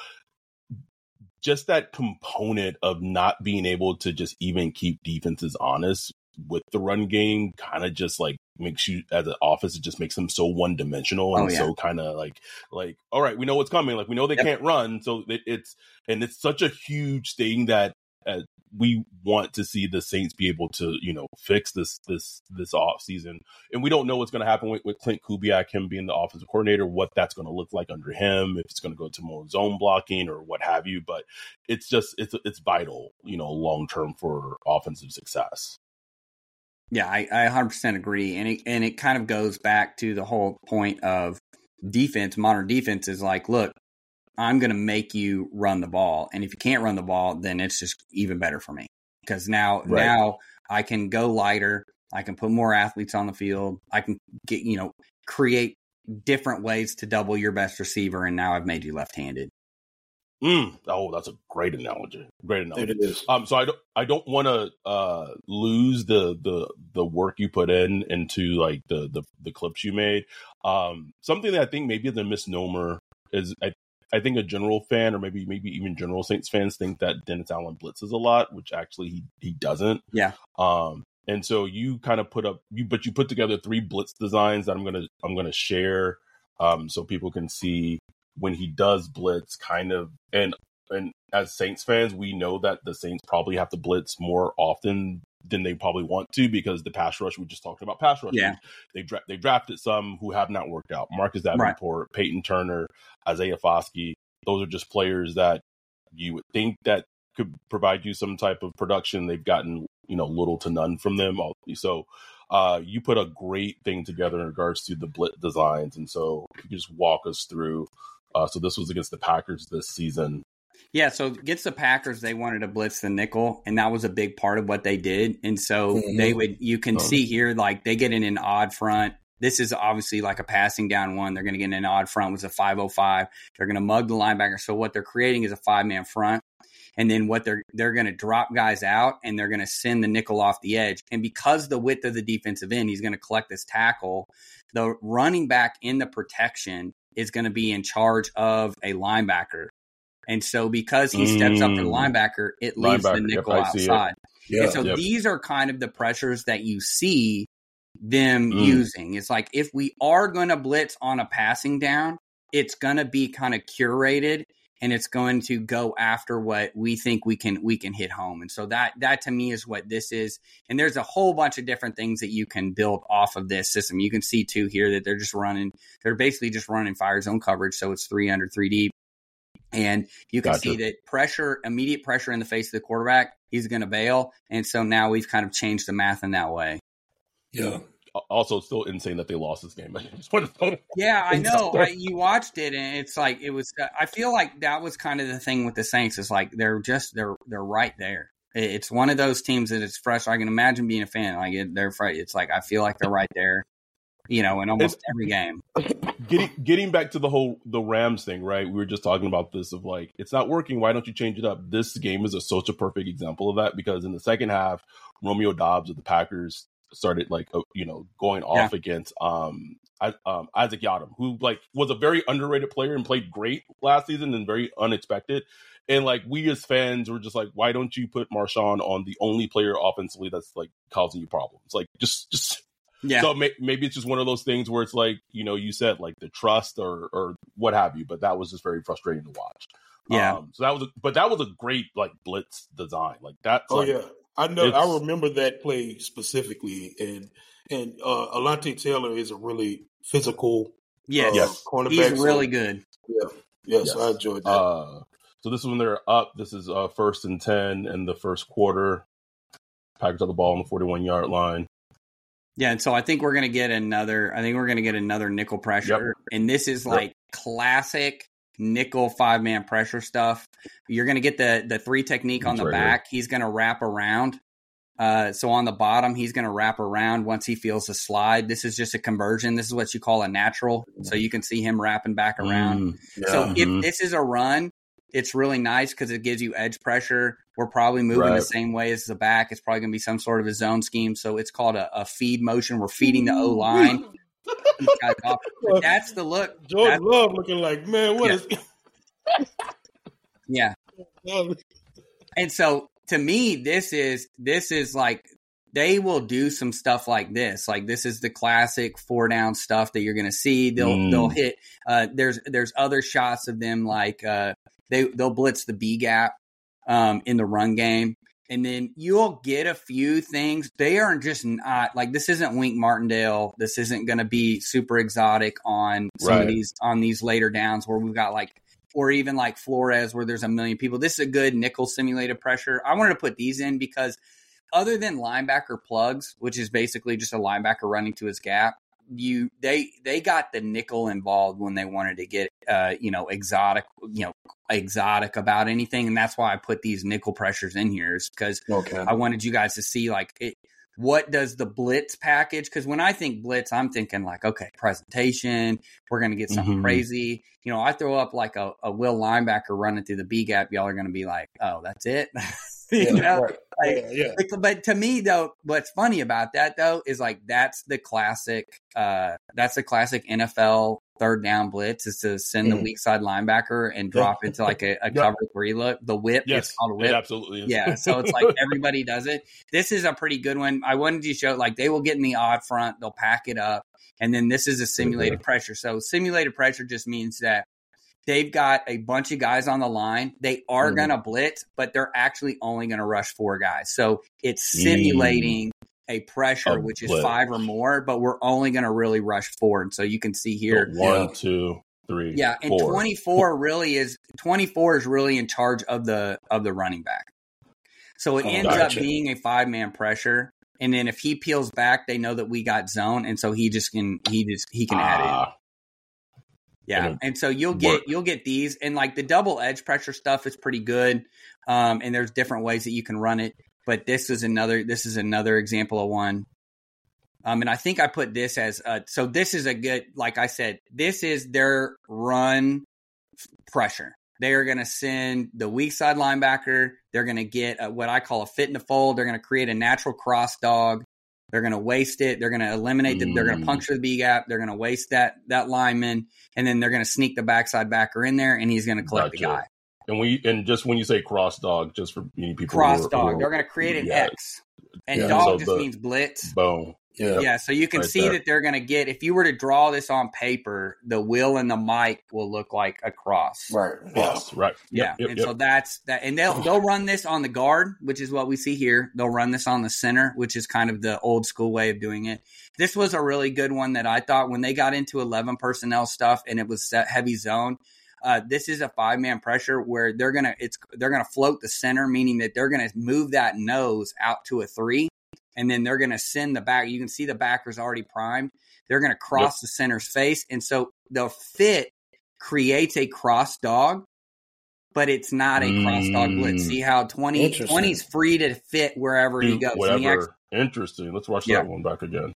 just that component of not being able to just even keep defenses honest with the run game kind of just like makes you as an offense, it just makes them so one dimensional and oh, yeah. so kind of like, like, all right, we know what's coming. Like we know they yep. can't run. So it, it's, and it's such a huge thing that uh, we want to see the Saints be able to, you know, fix this, this, this off season. And we don't know what's going to happen with, with Clint Kubiak, him being the offensive coordinator, what that's going to look like under him, if it's going to go to more zone blocking or what have you. But it's just, it's, it's vital, you know, long-term for offensive success. Yeah, I, I one hundred percent agree. And it, and it kind of goes back to the whole point of defense. Modern defense is like, look, I'm going to make you run the ball. And if you can't run the ball, then it's just even better for me. Because now, right. now I can go lighter. I can put more athletes on the field. I can get, you know, create different ways to double your best receiver. And now I've made you left-handed. Mm. Oh, that's a great analogy. Great analogy. It is. Um, so I don't, I don't want to uh, lose the, the the work you put in into like the the, the clips you made. Um, something that I think maybe the misnomer is, I, I think a general fan or maybe maybe even general Saints fans think that Dennis Allen blitzes a lot, which actually he he doesn't. Yeah. Um, and so you kind of put up you, but you put together three blitz designs that I'm gonna I'm gonna share, um, so people can see when he does blitz kind of, and and as Saints fans, we know that the Saints probably have to blitz more often than they probably want to because the pass rush, we just talked about pass rush. Yeah. They, dra- they drafted some who have not worked out. Marcus Davenport, right. Peyton Turner, Isaiah Foskey. Those are just players that you would think that could provide you some type of production. They've gotten, you know, little to none from them. So uh, you put a great thing together in regards to the blitz designs. And so you just walk us through. Uh, so this was against the Packers this season. Yeah, so against the Packers, they wanted to blitz the nickel, and that was a big part of what they did. And so mm-hmm. they would, you can oh. see here, like they get in an odd front. This is obviously like a passing down one. They're going to get in an odd front with a five oh five. They're going to mug the linebacker. So what they're creating is a five-man front. And then what they're they're going to drop guys out, and they're going to send the nickel off the edge. And because the width of the defensive end, he's going to collect this tackle. The running back in the protection is going to be in charge of a linebacker. And so because he steps mm. up to the linebacker, it leaves linebacker, the nickel yep, outside. Yeah, and so yep. these are kind of the pressures that you see them mm. using. It's like if we are going to blitz on a passing down, it's going to be kind of curated, and it's going to go after what we think we can we can hit home. And so that that to me is what this is. And there's a whole bunch of different things that you can build off of this system. You can see too here that they're just running, they're basically just running fire zone coverage. So it's three under, three deep. And you can gotcha. see that pressure, immediate pressure in the face of the quarterback, he's going to bail. And so now we've kind of changed the math in that way. Yeah. Also, it's still insane that they lost this game. Yeah, I know. I, you watched it, and it's like it was. I feel like that was kind of the thing with the Saints. Is like they're just they're they're right there. It's one of those teams that it's fresh. I can imagine being a fan. Like it, they're fresh. It's like I feel like they're right there. You know, in almost it's, every game. Getting getting back to the whole the Rams thing, right? We were just talking about this of like it's not working. Why don't you change it up? This game is a, such a perfect example of that because in the second half, Romeo Doubs of the Packers started like uh, you know going off yeah. against um, I, um Isaac Yiadom, who like was a very underrated player and played great last season and very unexpected. And like we as fans were just like, why don't you put Marshawn on the only player offensively that's like causing you problems? Like just just yeah. So may, maybe it's just one of those things where it's like you know you said like the trust or or what have you, but that was just very frustrating to watch. Yeah. Um, so that was a, but that was a great like blitz design like that. Oh like, yeah. I know. I remember that play specifically, and and uh, Alontae Taylor is a really physical, yes, uh, yes. cornerback. He's really good. Yeah, yes, yes. I enjoyed that. Uh, so this is when they're up. This is uh, first and ten in the first quarter. Packers have the ball on the forty-one yard line. Yeah, and so I think we're gonna get another. I think we're gonna get another nickel pressure, yep. and this is like yep. classic nickel five man pressure stuff. You're going to get the the three technique on the right back. Here. He's going to wrap around. Uh, so on the bottom, he's going to wrap around once he feels the slide. This is just a conversion. This is what you call a natural. So you can see him wrapping back around. Mm, yeah, so mm-hmm. if this is a run, it's really nice because it gives you edge pressure. We're probably moving Right. the same way as the back. It's probably going to be some sort of a zone scheme. So it's called a, a feed motion. We're feeding the O-line. But that's the look. Jordan That's, Love looking like, man, what Yeah. is? yeah. And so to me, this is this is like they will do some stuff like this. Like this is the classic four down stuff that you're going to see. They'll Mm. they'll hit. Uh, there's there's other shots of them like uh, they they'll blitz the B gap um, in the run game, and then you'll get a few things. They are just not like this. Isn't Wink Martindale? This isn't going to be super exotic on some Right. of these on these later downs where we've got like. Or even like Flores where there's a million people. This is a good nickel simulated pressure. I wanted to put these in because other than linebacker plugs, which is basically just a linebacker running to his gap, you they they got the nickel involved when they wanted to get uh, you know, exotic, you know, exotic about anything. And that's why I put these nickel pressures in here is because Okay. I wanted you guys to see like it, what does the blitz package? Because when I think blitz, I'm thinking like, okay, presentation, we're going to get something Mhm. crazy. You know, I throw up like a, a will linebacker running through the B gap. Y'all are going to be like, oh, that's it. you Yeah, know? right. Like, Yeah, but, but to me though, what's funny about that though is like that's the classic. Uh, that's the classic N F L third down blitz is to send the Mm. weak side linebacker and drop into like a, a Yeah. cover three look. The whip, Yes, it's called a it whip. absolutely is. Yeah, so it's like everybody does it. This is a pretty good one. I wanted to show like they will get in the odd front, they'll pack it up, and then this is a simulated Mhm. pressure. So simulated pressure just means that they've got a bunch of guys on the line. They are Mhm. going to blitz, but they're actually only going to rush four guys. So it's Mm. simulating a pressure, A which is blitz. five or more, but we're only going to really rush four. And so you can see So here. one, Yeah. two, three, Yeah, and four. twenty-four really is twenty-four is really in charge of the of the running back. So it Oh, ends gotcha. up being a five man pressure, and then if he peels back, they know that we got zone, and so he just can he just he can add in. Ah, Yeah, It'll and so you'll get work. you'll get these, and like the double edge pressure stuff is pretty good, um, and there's different ways that you can run it. But this is another this is another example of one. Um, and I think I put this as a, so this is a good, like I said, this is their run f- pressure. They are going to send the weak side linebacker. They're going to get a, what I call a fit in the fold. They're going to create a natural cross dog. They're going to waste it. They're going to eliminate the, they're going to Mm. puncture the B gap. They're going to waste that, that lineman. And then they're going to sneak the backside backer in there and he's going to collect the Gotcha. guy. And we and just when you say cross dog, just for you know, people Cross who are, dog. who They're are, going to create an yeah, X. And Yeah, dog so just the- means blitz. boom. Yeah. Yeah, so you can Right see there. that they're going to get, if you were to draw this on paper, the will and the mic will look like a cross. Right. Yeah. Cross, right. Yeah, Yep, yep, and yep. so that's that. And they'll they'll run this on the guard, which is what we see here. They'll run this on the center, which is kind of the old school way of doing it. This was a really good one that I thought when they got into eleven personnel stuff and it was set heavy zone. Uh, this is a five man pressure where they're gonna it's they're gonna float the center, meaning that they're gonna move that nose out to a three, and then they're gonna send the back. You can see the backer's already primed. They're gonna cross Yep. the center's face, and so the fit creates a cross dog, but it's not a cross dog blitz. Mm. See how twenty, Interesting. twenty is free to fit wherever he Do goes. And, whatever. he acts- Interesting. Let's watch Yeah. that one back again.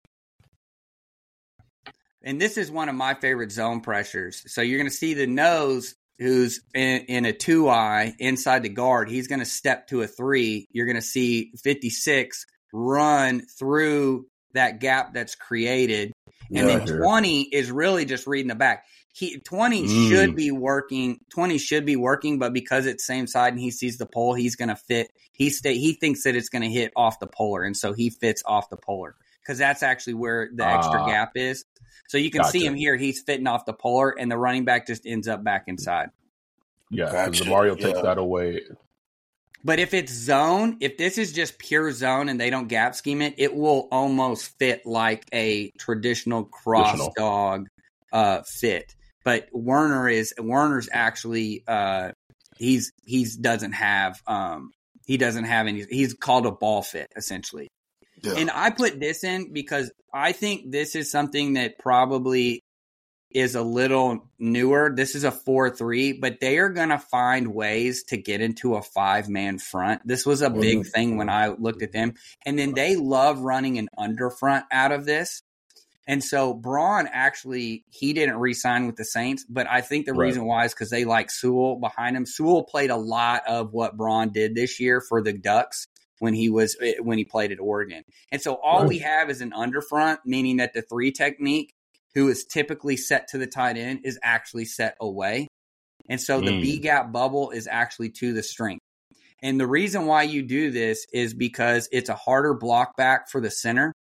and this is one of my favorite zone pressures. So you're going to see the nose who's in, in a two eye inside the guard. He's going to step to a three. You're going to see fifty-six run through that gap that's created. And Yeah. then twenty is really just reading the back. He twenty Mm. should be working. twenty should be working, but because it's same side and he sees the pole, he's going to fit. He stay. He thinks that it's going to hit off the polar, and so he fits off the polar because that's actually where the extra Ah. gap is. So you can see Gotcha. him here. He's fitting off the polar, and the running back just ends up back inside. Yeah, because Gotcha. Mario takes Yeah. that away. But if it's zone, if this is just pure zone and they don't gap scheme it, it will almost fit like a traditional cross Traditional. dog uh, fit. But Werner is Werner's actually uh, he's he's doesn't have um, he doesn't have any. He's called a ball fit essentially. Yeah. And I put this in because I think this is something that probably is a little newer. This is a four three, but they are going to find ways to get into a five-man front. This was a big thing when I looked at them. And then they love running an under front out of this. And so Braun actually, he didn't re-sign with the Saints, but I think the Right. reason why is because they like Sewell behind him. Sewell played a lot of what Braun did this year for the Ducks when he was when he played at Oregon. And so all Right. we have is an underfront, meaning that the three technique, who is typically set to the tight end, is actually set away. And so the Mm. B-gap bubble is actually to the strength. And the reason why you do this is because it's a harder block back for the center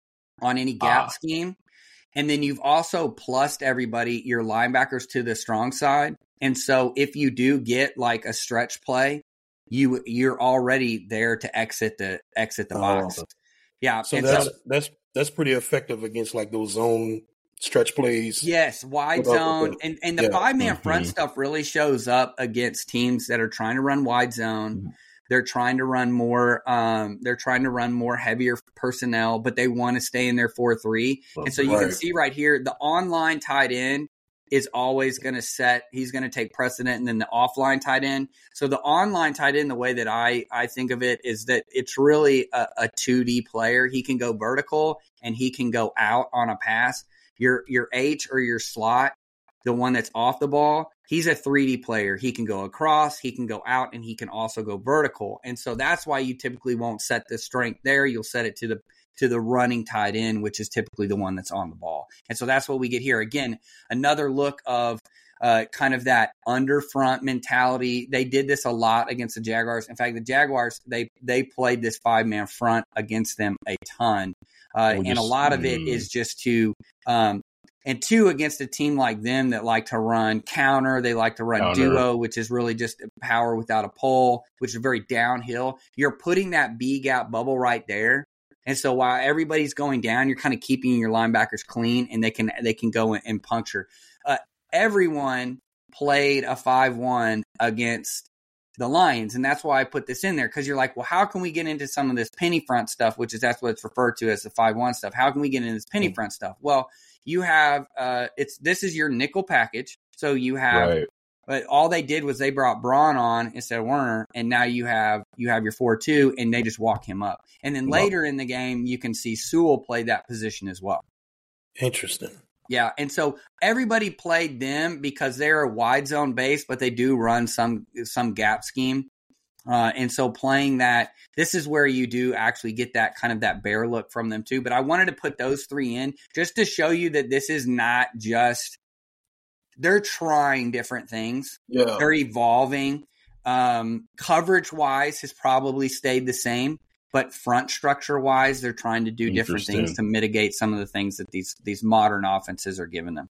on any gap Ah. scheme. And then you've also plussed everybody, your linebackers, to the strong side. And so if you do get like a stretch play, you you're already there to exit the exit the Oh. box. Yeah. So and that's so, that's that's pretty effective against like those zone stretch plays. yes, wide Without- zone. And and the yeah. five man Mhm. front stuff really shows up against teams that are trying to run wide zone. Mhm. They're trying to run more. Um, they're trying to run more heavier personnel, but they want to stay in their four three. And so you can Right. see right here, the online tight end is always going to set. He's going to take precedent, and then the offline tight end. So the online tight end, the way that I I think of it is that it's really a, a two D player. He can go vertical and he can go out on a pass. Your your H or your slot, the one that's off the ball, he's a three D player. He can go across, he can go out, and he can also go vertical. And so that's why you typically won't set the strength there. You'll set it to the to the running tight end, which is typically the one that's on the ball. And so that's what we get here. Again, another look of uh, kind of that underfront mentality. They did this a lot against the Jaguars. In fact, the Jaguars, they they played this five-man front against them a ton. Uh, We'll and a just- lot of it mm. is just to um, and two, against a team like them that like to run counter, they like to run Counter. duo, which is really just power without a pole, which is very downhill. You're putting that B gap bubble right there. And so while everybody's going down, you're kind of keeping your linebackers clean, and they can they can go in and puncture. Uh, everyone played a five one against the Lions, and that's why I put this in there, because you're like, well, how can we get into some of this penny front stuff, which is that's what it's referred to as the five one stuff. How can we get into this penny front stuff? Well, you have uh, it's this is your nickel package, so you have. Right. But all they did was they brought Braun on instead of Werner, and now you have you have your four two, and they just walk him up. And then later in the game, you can see Sewell play that position as well. Interesting. Yeah, and so everybody played them because they're a wide zone base, but they do run some some gap scheme. Uh, and so playing that, this is where you do actually get that kind of that bear look from them too. But I wanted to put those three in just to show you that this is not just – they're trying different things. Yeah. They're evolving. Um, coverage-wise has probably stayed the same, but front structure-wise, they're trying to do different things Interesting. to mitigate some of the things that these these modern offenses are giving them.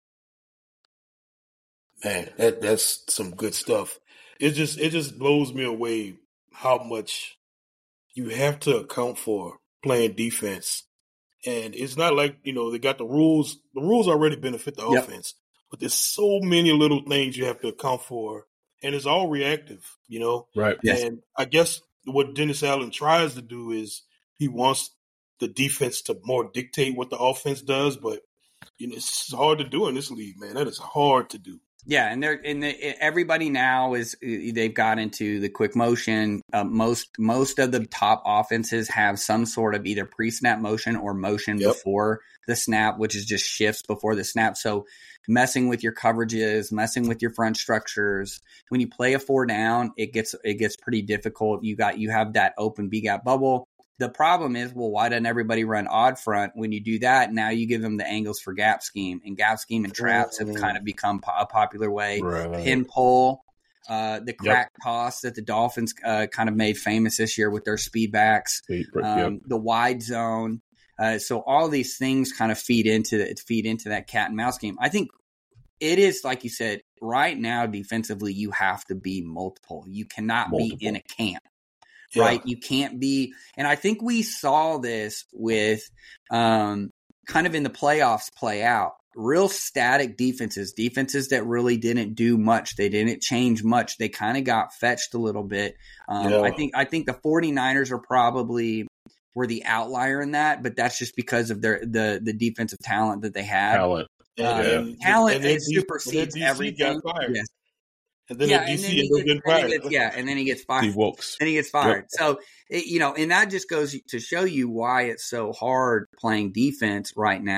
Man, that that's some good stuff. It just it just blows me away how much you have to account for playing defense. And it's not like, you know, they got the rules. The rules already benefit the Yep. offense. But there's so many little things you have to account for. And it's all reactive, you know? Right. Yes. And I guess what Dennis Allen tries to do is he wants the defense to more dictate what the offense does. But, you know, it's hard to do in this league, man. That is hard to do. Yeah, and they're and the, everybody now is they've got into the quick motion. Uh, most most of the top offenses have some sort of either pre-snap motion or motion Yep. before the snap, which is just shifts before the snap. So messing with your coverages, messing with your front structures. When you play a four down, it gets it gets pretty difficult. You got you have that open B gap bubble. The problem is, well, why doesn't everybody run odd front? When you do that, now you give them the angles for gap scheme, and gap scheme and traps have kind of become po- a popular way. Right. Pin pull, uh, the crack toss that the Dolphins uh, kind of made famous this year with their speed backs, Yep. um, the wide zone. Uh, so all these things kind of feed into the, feed into that cat and mouse game. I think it is, like you said, right now defensively, you have to be multiple. You cannot Multiple. be in a camp. Yeah. Right. You can't be. And I think we saw this with um, kind of in the playoffs play out. Real static defenses, defenses that really didn't do much. They didn't change much. They kind of got fetched a little bit. Um, Yeah. I think I think the 49ers are probably were the outlier in that, but that's just because of their the the defensive talent that they had. Talent. And, Uh, and, Talent and then it D- supersedes and then D C everything. got fired. Yes. And then Yeah, the D and C then he ended up gets, getting and then he fired. gets- yeah, and then he gets fired. Steve Wilkes. Then he gets fired. So, it, you know, and that just goes to show you why it's so hard playing defense right now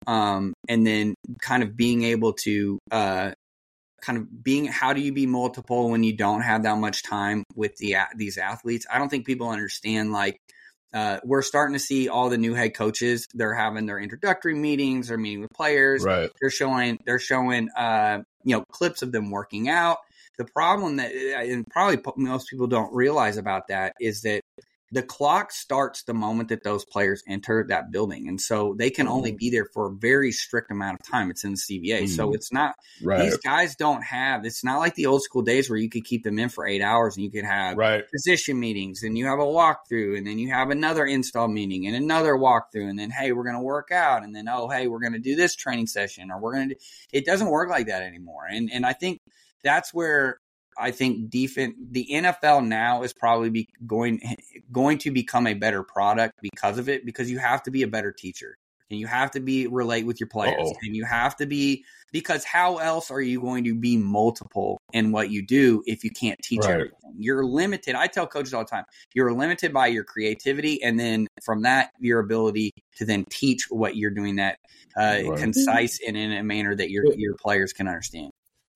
Um, and then kind of being able to uh, kind of being, how do you be multiple when you don't have that much time with the these athletes? I don't think people understand, like, uh, we're starting to see all the new head coaches, they're having their introductory meetings, they're meeting with players. Right. They're showing, they're showing, uh, you know, clips of them working out. The problem that, and probably most people don't realize about that, is that the clock starts the moment that those players enter that building. And so they can only be there for a very strict amount of time. It's in the C B A. Mm. So it's not, right. These guys don't have, it's not like the old school days where you could keep them in for eight hours and you could have right. position meetings and you have a walkthrough and then you have another install meeting and another walkthrough. And then, hey, we're going to work out. And then, oh, hey, we're going to do this training session, or we're going to do, it doesn't work like that anymore. And, and I think that's where, I think defense, the N F L now is probably be going going to become a better product because of it, because you have to be a better teacher and you have to be relate with your players. Uh-oh. And you have to be, because how else are you going to be multiple in what you do if you can't teach right. everything? You're limited. I tell coaches all the time, you're limited by your creativity, and then from that, your ability to then teach what you're doing that uh, right. concise and in a manner that your your players can understand.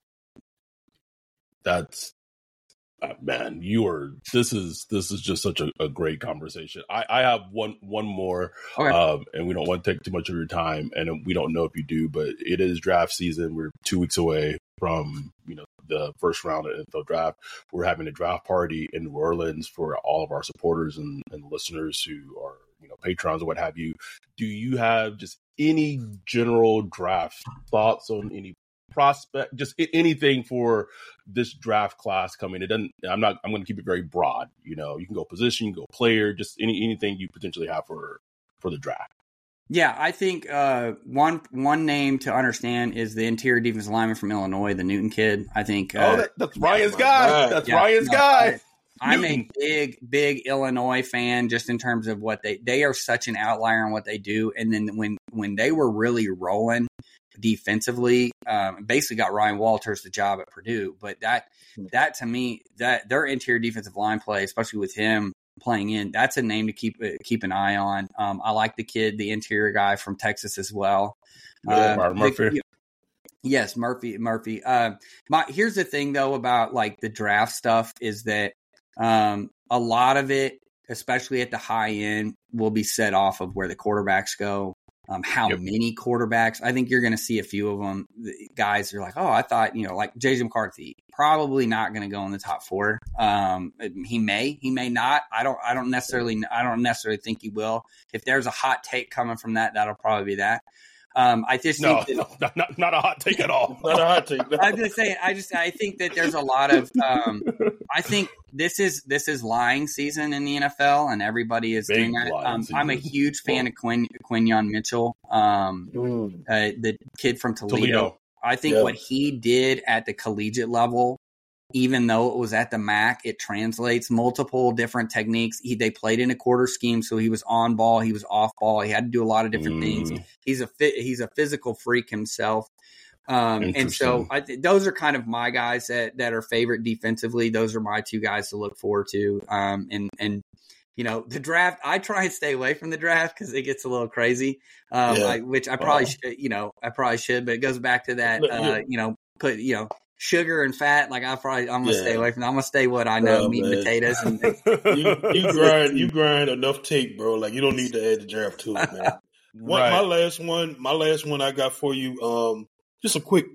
That's uh, man, you are. This is this is just such a, a great conversation. I, I have one one more, okay. um, and we don't want to take too much of your time, and we don't know if you do, but it is draft season. We're two weeks away from you know the first round of the N F L draft. We're having a draft party in New Orleans for all of our supporters and, and listeners who are you know patrons or what have you. Do you have just any general draft thoughts on any prospect, just anything for this draft class coming? It doesn't, I'm not, I'm going to keep it very broad. You know, you can go position, you can go player, just any, anything you potentially have for, for the draft. Yeah. I think, uh, one, one name to understand is the interior defensive lineman from Illinois, the Newton kid. I think, uh, oh, that, that's Ryan's guy. God. That's yeah, Ryan's no, guy. I, I'm a big, big Illinois fan just in terms of what they, they are such an outlier in what they do. And then when, when they were really rolling defensively, um, basically got Ryan Walters the job at Purdue. But that, that to me, that their interior defensive line play, especially with him playing in, that's a name to keep keep an eye on. Um, I like the kid, the interior guy from Texas as well. Yeah, uh, Murphy. The, yes, Murphy. Murphy. Uh, my here's the thing though about like the draft stuff is that um, a lot of it, especially at the high end, will be set off of where the quarterbacks go. Um, how yep. many quarterbacks? I think you're going to see a few of them. The guys are like, oh, I thought, you know, like J J McCarthy, probably not going to go in the top four. Um, he may, he may not. I don't, I don't necessarily, I don't necessarily think he will. If there's a hot take coming from that, that'll probably be that. Um, I just no, think that, no, not, not a hot take at all. Not a hot take. No. I'm just saying. I just I think that there's a lot of. Um, I think this is this is lying season in the N F L, and everybody is Big doing that. Um, I'm a huge fan of Quinn Quinyon Mitchell, um, mm. uh, the kid from Toledo. Toledo. I think yeah. what he did at the collegiate level, even though it was at the M A C, it translates multiple different techniques. He, they played in a quarter scheme, so he was on ball, he was off ball, he had to do a lot of different mm. things. He's a fit, he's a physical freak himself, um, and so I th- those are kind of my guys that, that are favorite defensively. Those are my two guys to look forward to. Um, and and you know the draft, I try and stay away from the draft because it gets a little crazy, um, yeah. I, which I probably wow. should, you know I probably should, but it goes back to that uh, you know put you know. sugar and fat, like I probably I'm gonna yeah. stay away from that. I'm gonna stay what I know, oh, meat man. and potatoes. And you, you grind, you grind enough tape, bro. Like you don't need to add the draft to it, man. One, right. My last one, my last one I got for you. Um, just a quick.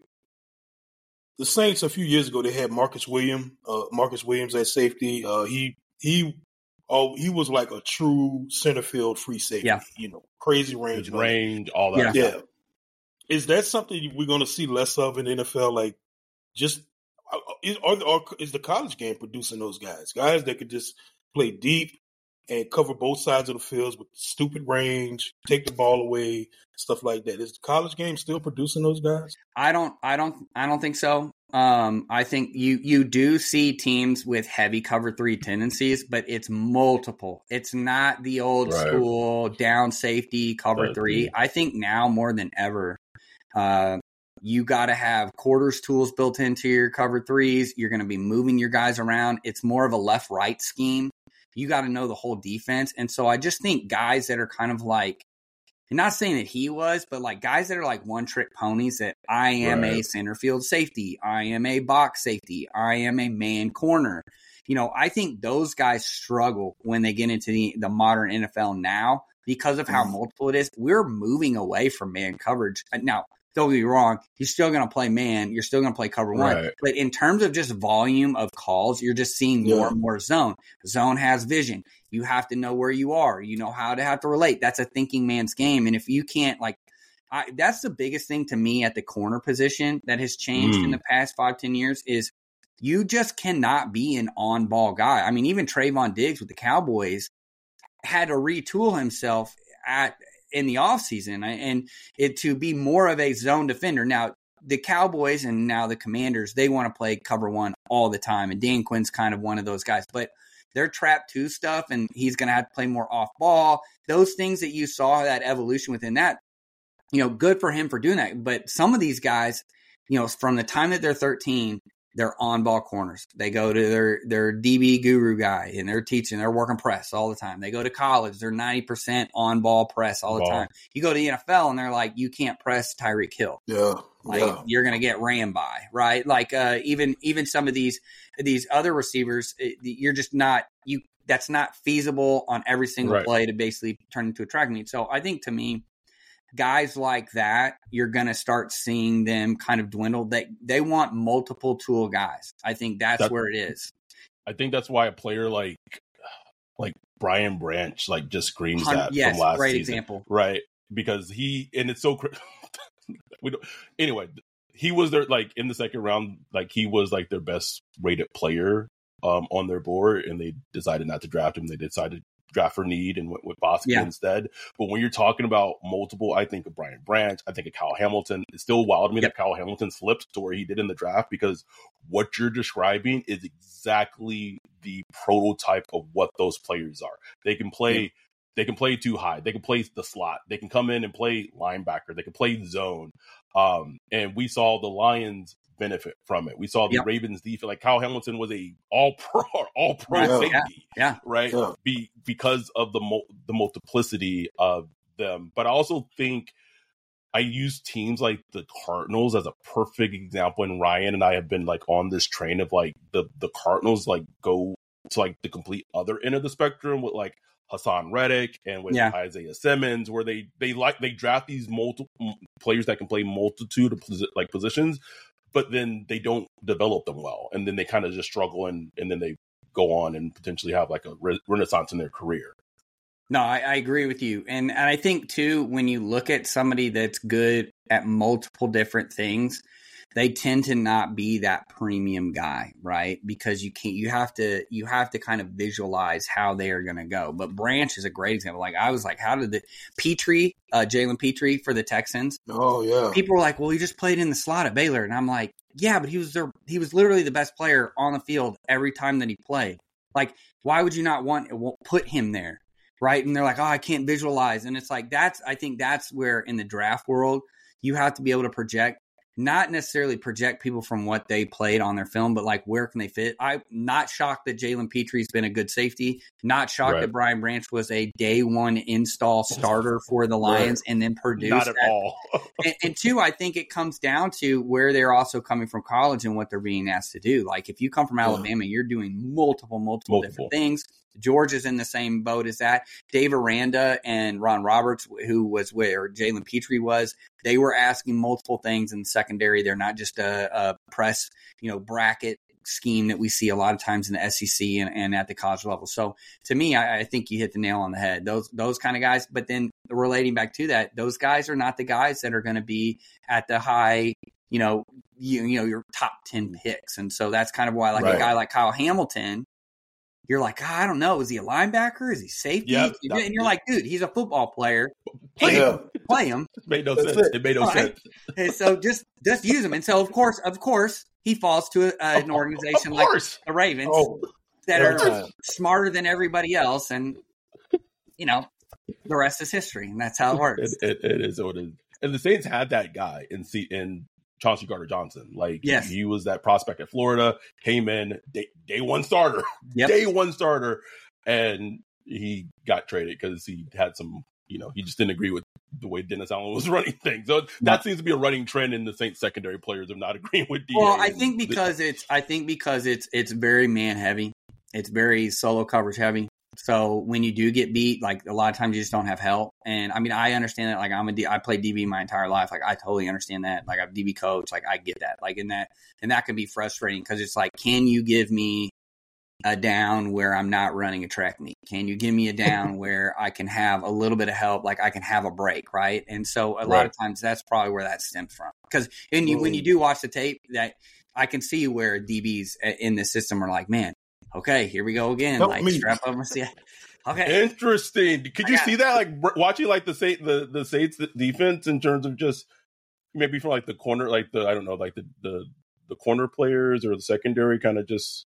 The Saints a few years ago they had Marcus Williams, uh, Marcus Williams at safety. Uh, he he, oh he was like a true center field free safety. Yeah. You know, crazy range, His range, all that. Yeah. yeah. Is that something we're gonna see less of in the N F L? Like. Just is, are, are, is the college game producing those guys? Guys that could just play deep and cover both sides of the fields with stupid range, take the ball away, stuff like that. Is the college game still producing those guys? I don't, I don't, I don't think so. Um, I think you you do see teams with heavy cover three tendencies, but it's multiple. It's not the old right. school down safety cover right. three. I think now more than ever. Uh, You got to have quarters tools built into your cover threes. You're going to be moving your guys around. It's more of a left-right scheme. You got to know the whole defense. And so I just think guys that are kind of like And not saying that he was, but like guys that are like one trick ponies that I am right. a center field safety. I am a box safety. I am a man corner. You know, I think those guys struggle when they get into the, the modern N F L now because of how mm. multiple it is. We're moving away from man coverage. Now, don't get me wrong. You're still going to play man. You're still going to play cover one. Right. But in terms of just volume of calls, you're just seeing more yeah. and more zone. Zone has vision. You have to know where you are. You know how to have to relate. That's a thinking man's game. And if you can't, like, I, that's the biggest thing to me at the corner position that has changed mm. in the past five, ten years is you just cannot be an on-ball guy. I mean, even Trayvon Diggs with the Cowboys had to retool himself at in the offseason and it to be more of a zone defender. Now, the Cowboys and now the Commanders, they want to play cover one all the time, and Dan Quinn's kind of one of those guys. But their trap two stuff, and he's going to have to play more off ball. Those things that you saw, that evolution within that, you know, good for him for doing that. But some of these guys, you know, from the time that they're thirteen, they're on-ball corners. They go to their, their D B guru guy, and they're teaching. They're working press all the time. They go to college. They're ninety percent on-ball press all the ball. time. You go to the N F L, and they're like, you can't press Tyreek Hill. Yeah. Like, yeah. you're going to get ran by, right? Like, uh, even even some of these these other receivers, you're just not – you. That's not feasible on every single right. play to basically turn into a track meet. So I think, to me, guys like that, you're going to start seeing them kind of dwindle. They they want multiple tool guys. I think that's, that's where it is. I think that's why a player like like Brian Branch like just screams that yes, from last great season, example, right? Because he and it's so we don't anyway. He was their like in the second round, like he was like their best rated player um, on their board, and they decided not to draft him. They decided. Draft for need and went with Bosky yeah. instead. But when you're talking about multiple, I think of Brian Branch, I think of Kyle Hamilton. It's still wild to me yep. that Kyle Hamilton flipped to where he did in the draft, because what you're describing is exactly the prototype of what those players are. They can play, yep. they can play too high. They can play the slot. They can come in and play linebacker. They can play zone. Um, and we saw the Lions benefit from it. We saw the yep. Ravens defense, like Kyle Hamilton was a all pro, all pro yeah. safety, yeah, right? Yeah. Be because of the mul- the multiplicity of them. But I also think I use teams like the Cardinals as a perfect example. And Ryan and I have been like on this train of like the the Cardinals like go to like the complete other end of the spectrum with like Hassan Reddick and with yeah. Isaiah Simmons, where they they like they draft these multiple players that can play multitude of posi- like positions. But then they don't develop them well. And then they kind of just struggle and, and then they go on and potentially have like a re- renaissance in their career. No, I, I agree with you. And, and I think, too, when you look at somebody that's good at multiple different things, they tend to not be that premium guy, right? Because you can't, you have to, you have to kind of visualize how they are going to go. But Branch is a great example. Like I was like, how did the Petrie, uh, Jalen Petrie for the Texans? Oh yeah. People were like, well, he just played in the slot at Baylor, and I'm like, yeah, but he was their, he was literally the best player on the field every time that he played. Like, why would you not want put him there, right? And they're like, oh, I can't visualize, and it's like that's, I think that's where in the draft world you have to be able to project. Not necessarily project people from what they played on their film, but like where can they fit? I'm not shocked that Jalen Petrie's been a good safety. Not shocked right. that Brian Branch was a day one install starter for the Lions right. and then produced. Not at that. all. and, and two, I think it comes down to where they're also coming from college and what they're being asked to do. Like if you come from Alabama, yeah. you're doing multiple, multiple, multiple different things. George is in the same boat as that. Dave Aranda and Ron Roberts, who was where Jalen Petrie was, they were asking multiple things in the secondary. They're not just a, a press, you know, bracket scheme that we see a lot of times in the S E C and, and at the college level. So to me, I, I think you hit the nail on the head. Those those kind of guys. But then relating back to that, those guys are not the guys that are going to be at the high, you know, you, you know, your top ten picks. And so that's kind of why, like right. a guy like Kyle Hamilton, you're like, oh, I don't know. Is he a linebacker? Is he safety? Yep, and you're like, dude, he's a football player. Play yeah. him. Play him. It made no That's sense. It, it made no right? sense. And so just just use him. And so of course, of course, he falls to a, uh, an organization like the Ravens oh, that are time. smarter than everybody else, and you know, the rest is history, and that's how it works. it, it, it is what it is. And the Saints had that guy in C in. Chauncey Gardner-Johnson. Like yes. he, he was that prospect at Florida, came in day, day one starter, yep. day one starter. And he got traded because he had some, you know, he just didn't agree with the way Dennis Allen was running things. So that seems to be a running trend in the Saints secondary players of not agreeing with D A. Well, I think because it's I think because it's it's very man heavy. It's very solo coverage heavy. So when you do get beat, like a lot of times you just don't have help. And I mean, I understand that. Like I'm a D, I played D B my entire life. Like I totally understand that. Like I'm a D B coach. Like I get that. Like in that, and that can be frustrating because it's like, can you give me a down where I'm not running a track meet? Can you give me a down where I can have a little bit of help? Like I can have a break, right? And so a lot right. of times that's probably where that stems from. Because when you, when you do watch the tape, that I can see where D Bs in the system are like, man. Okay, here we go again. Help like me. strap up my seat. Okay, interesting. Could you see that? Like watching like the Saints, the the Saints defense in terms of just maybe from like the corner, like the I don't know, like the the, the corner players or the secondary, kind of just.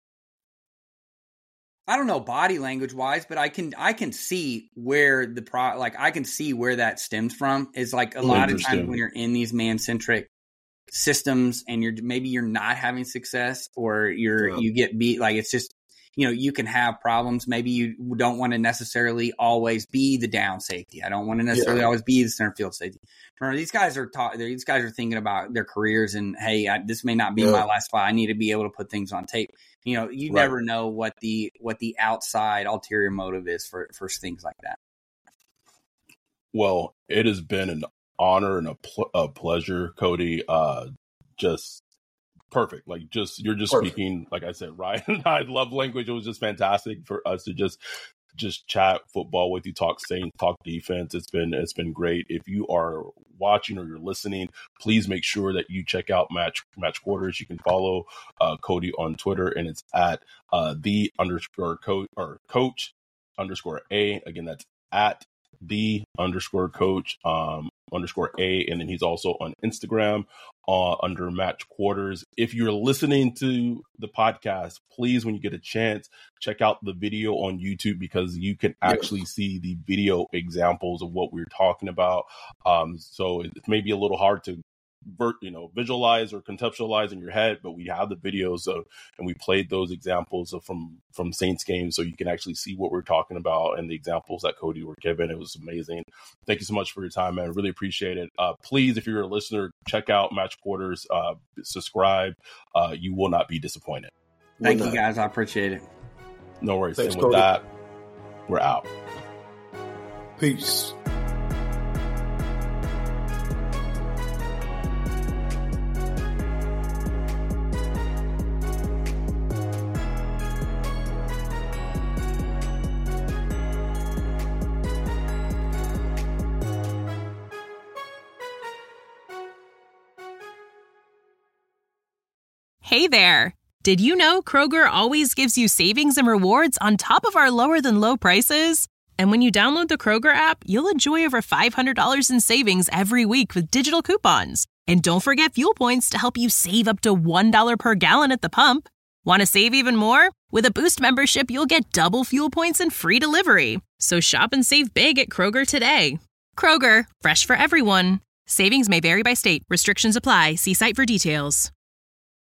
I don't know body language wise, but I can I can see where the pro like I can see where that stems from. Is like a lot of times when you're in these man centric systems and you're maybe you're not having success or you're yeah. you get beat, like it's just, you know, you can have problems. Maybe you don't want to necessarily always be the down safety. I don't want to necessarily yeah. always be the center field safety. Remember, these guys are ta- these guys are thinking about their careers and hey, I, this may not be yeah. my last spot. I need to be able to put things on tape. You know, you right. never know what the what the outside ulterior motive is for for things like that. Well, it has been an honor and a, pl- a pleasure, Cody. Uh, just perfect. Like, just you're just perfect. Speaking, like I said, Ryan. I love language. It was just fantastic for us to just just chat football with you, talk Saints, talk defense. It's been it's been great. If you are watching or you're listening, please make sure that you check out Match Match Quarters. You can follow uh, Cody on Twitter, and it's at uh, the underscore coach or coach underscore a. Again, that's at the underscore coach um, underscore a, and then he's also on Instagram uh, under Match Quarters. If you're listening to the podcast, please, when you get a chance, check out the video on YouTube because you can actually yes. see the video examples of what we're talking about. Um, so it may be a little hard to Vert, you know, visualize or conceptualize in your head, but we have the videos of, and we played those examples of from from Saints games, so you can actually see what we're talking about and the examples that Cody were given. It was amazing. Thank you so much for your time, man. Really appreciate it. Uh, please, if you're a listener, check out Match Quarters. Uh, subscribe. Uh, you will not be disappointed. Thank you, guys. I appreciate it. No worries. Thanks, and with Cody. that, we're out. Peace. Hey there! Did you know Kroger always gives you savings and rewards on top of our lower-than-low prices? And when you download the Kroger app, you'll enjoy over five hundred dollars in savings every week with digital coupons. And don't forget fuel points to help you save up to one dollar per gallon at the pump. Want to save even more? With a Boost membership, you'll get double fuel points and free delivery. So shop and save big at Kroger today. Kroger, fresh for everyone. Savings may vary by state. Restrictions apply. See site for details.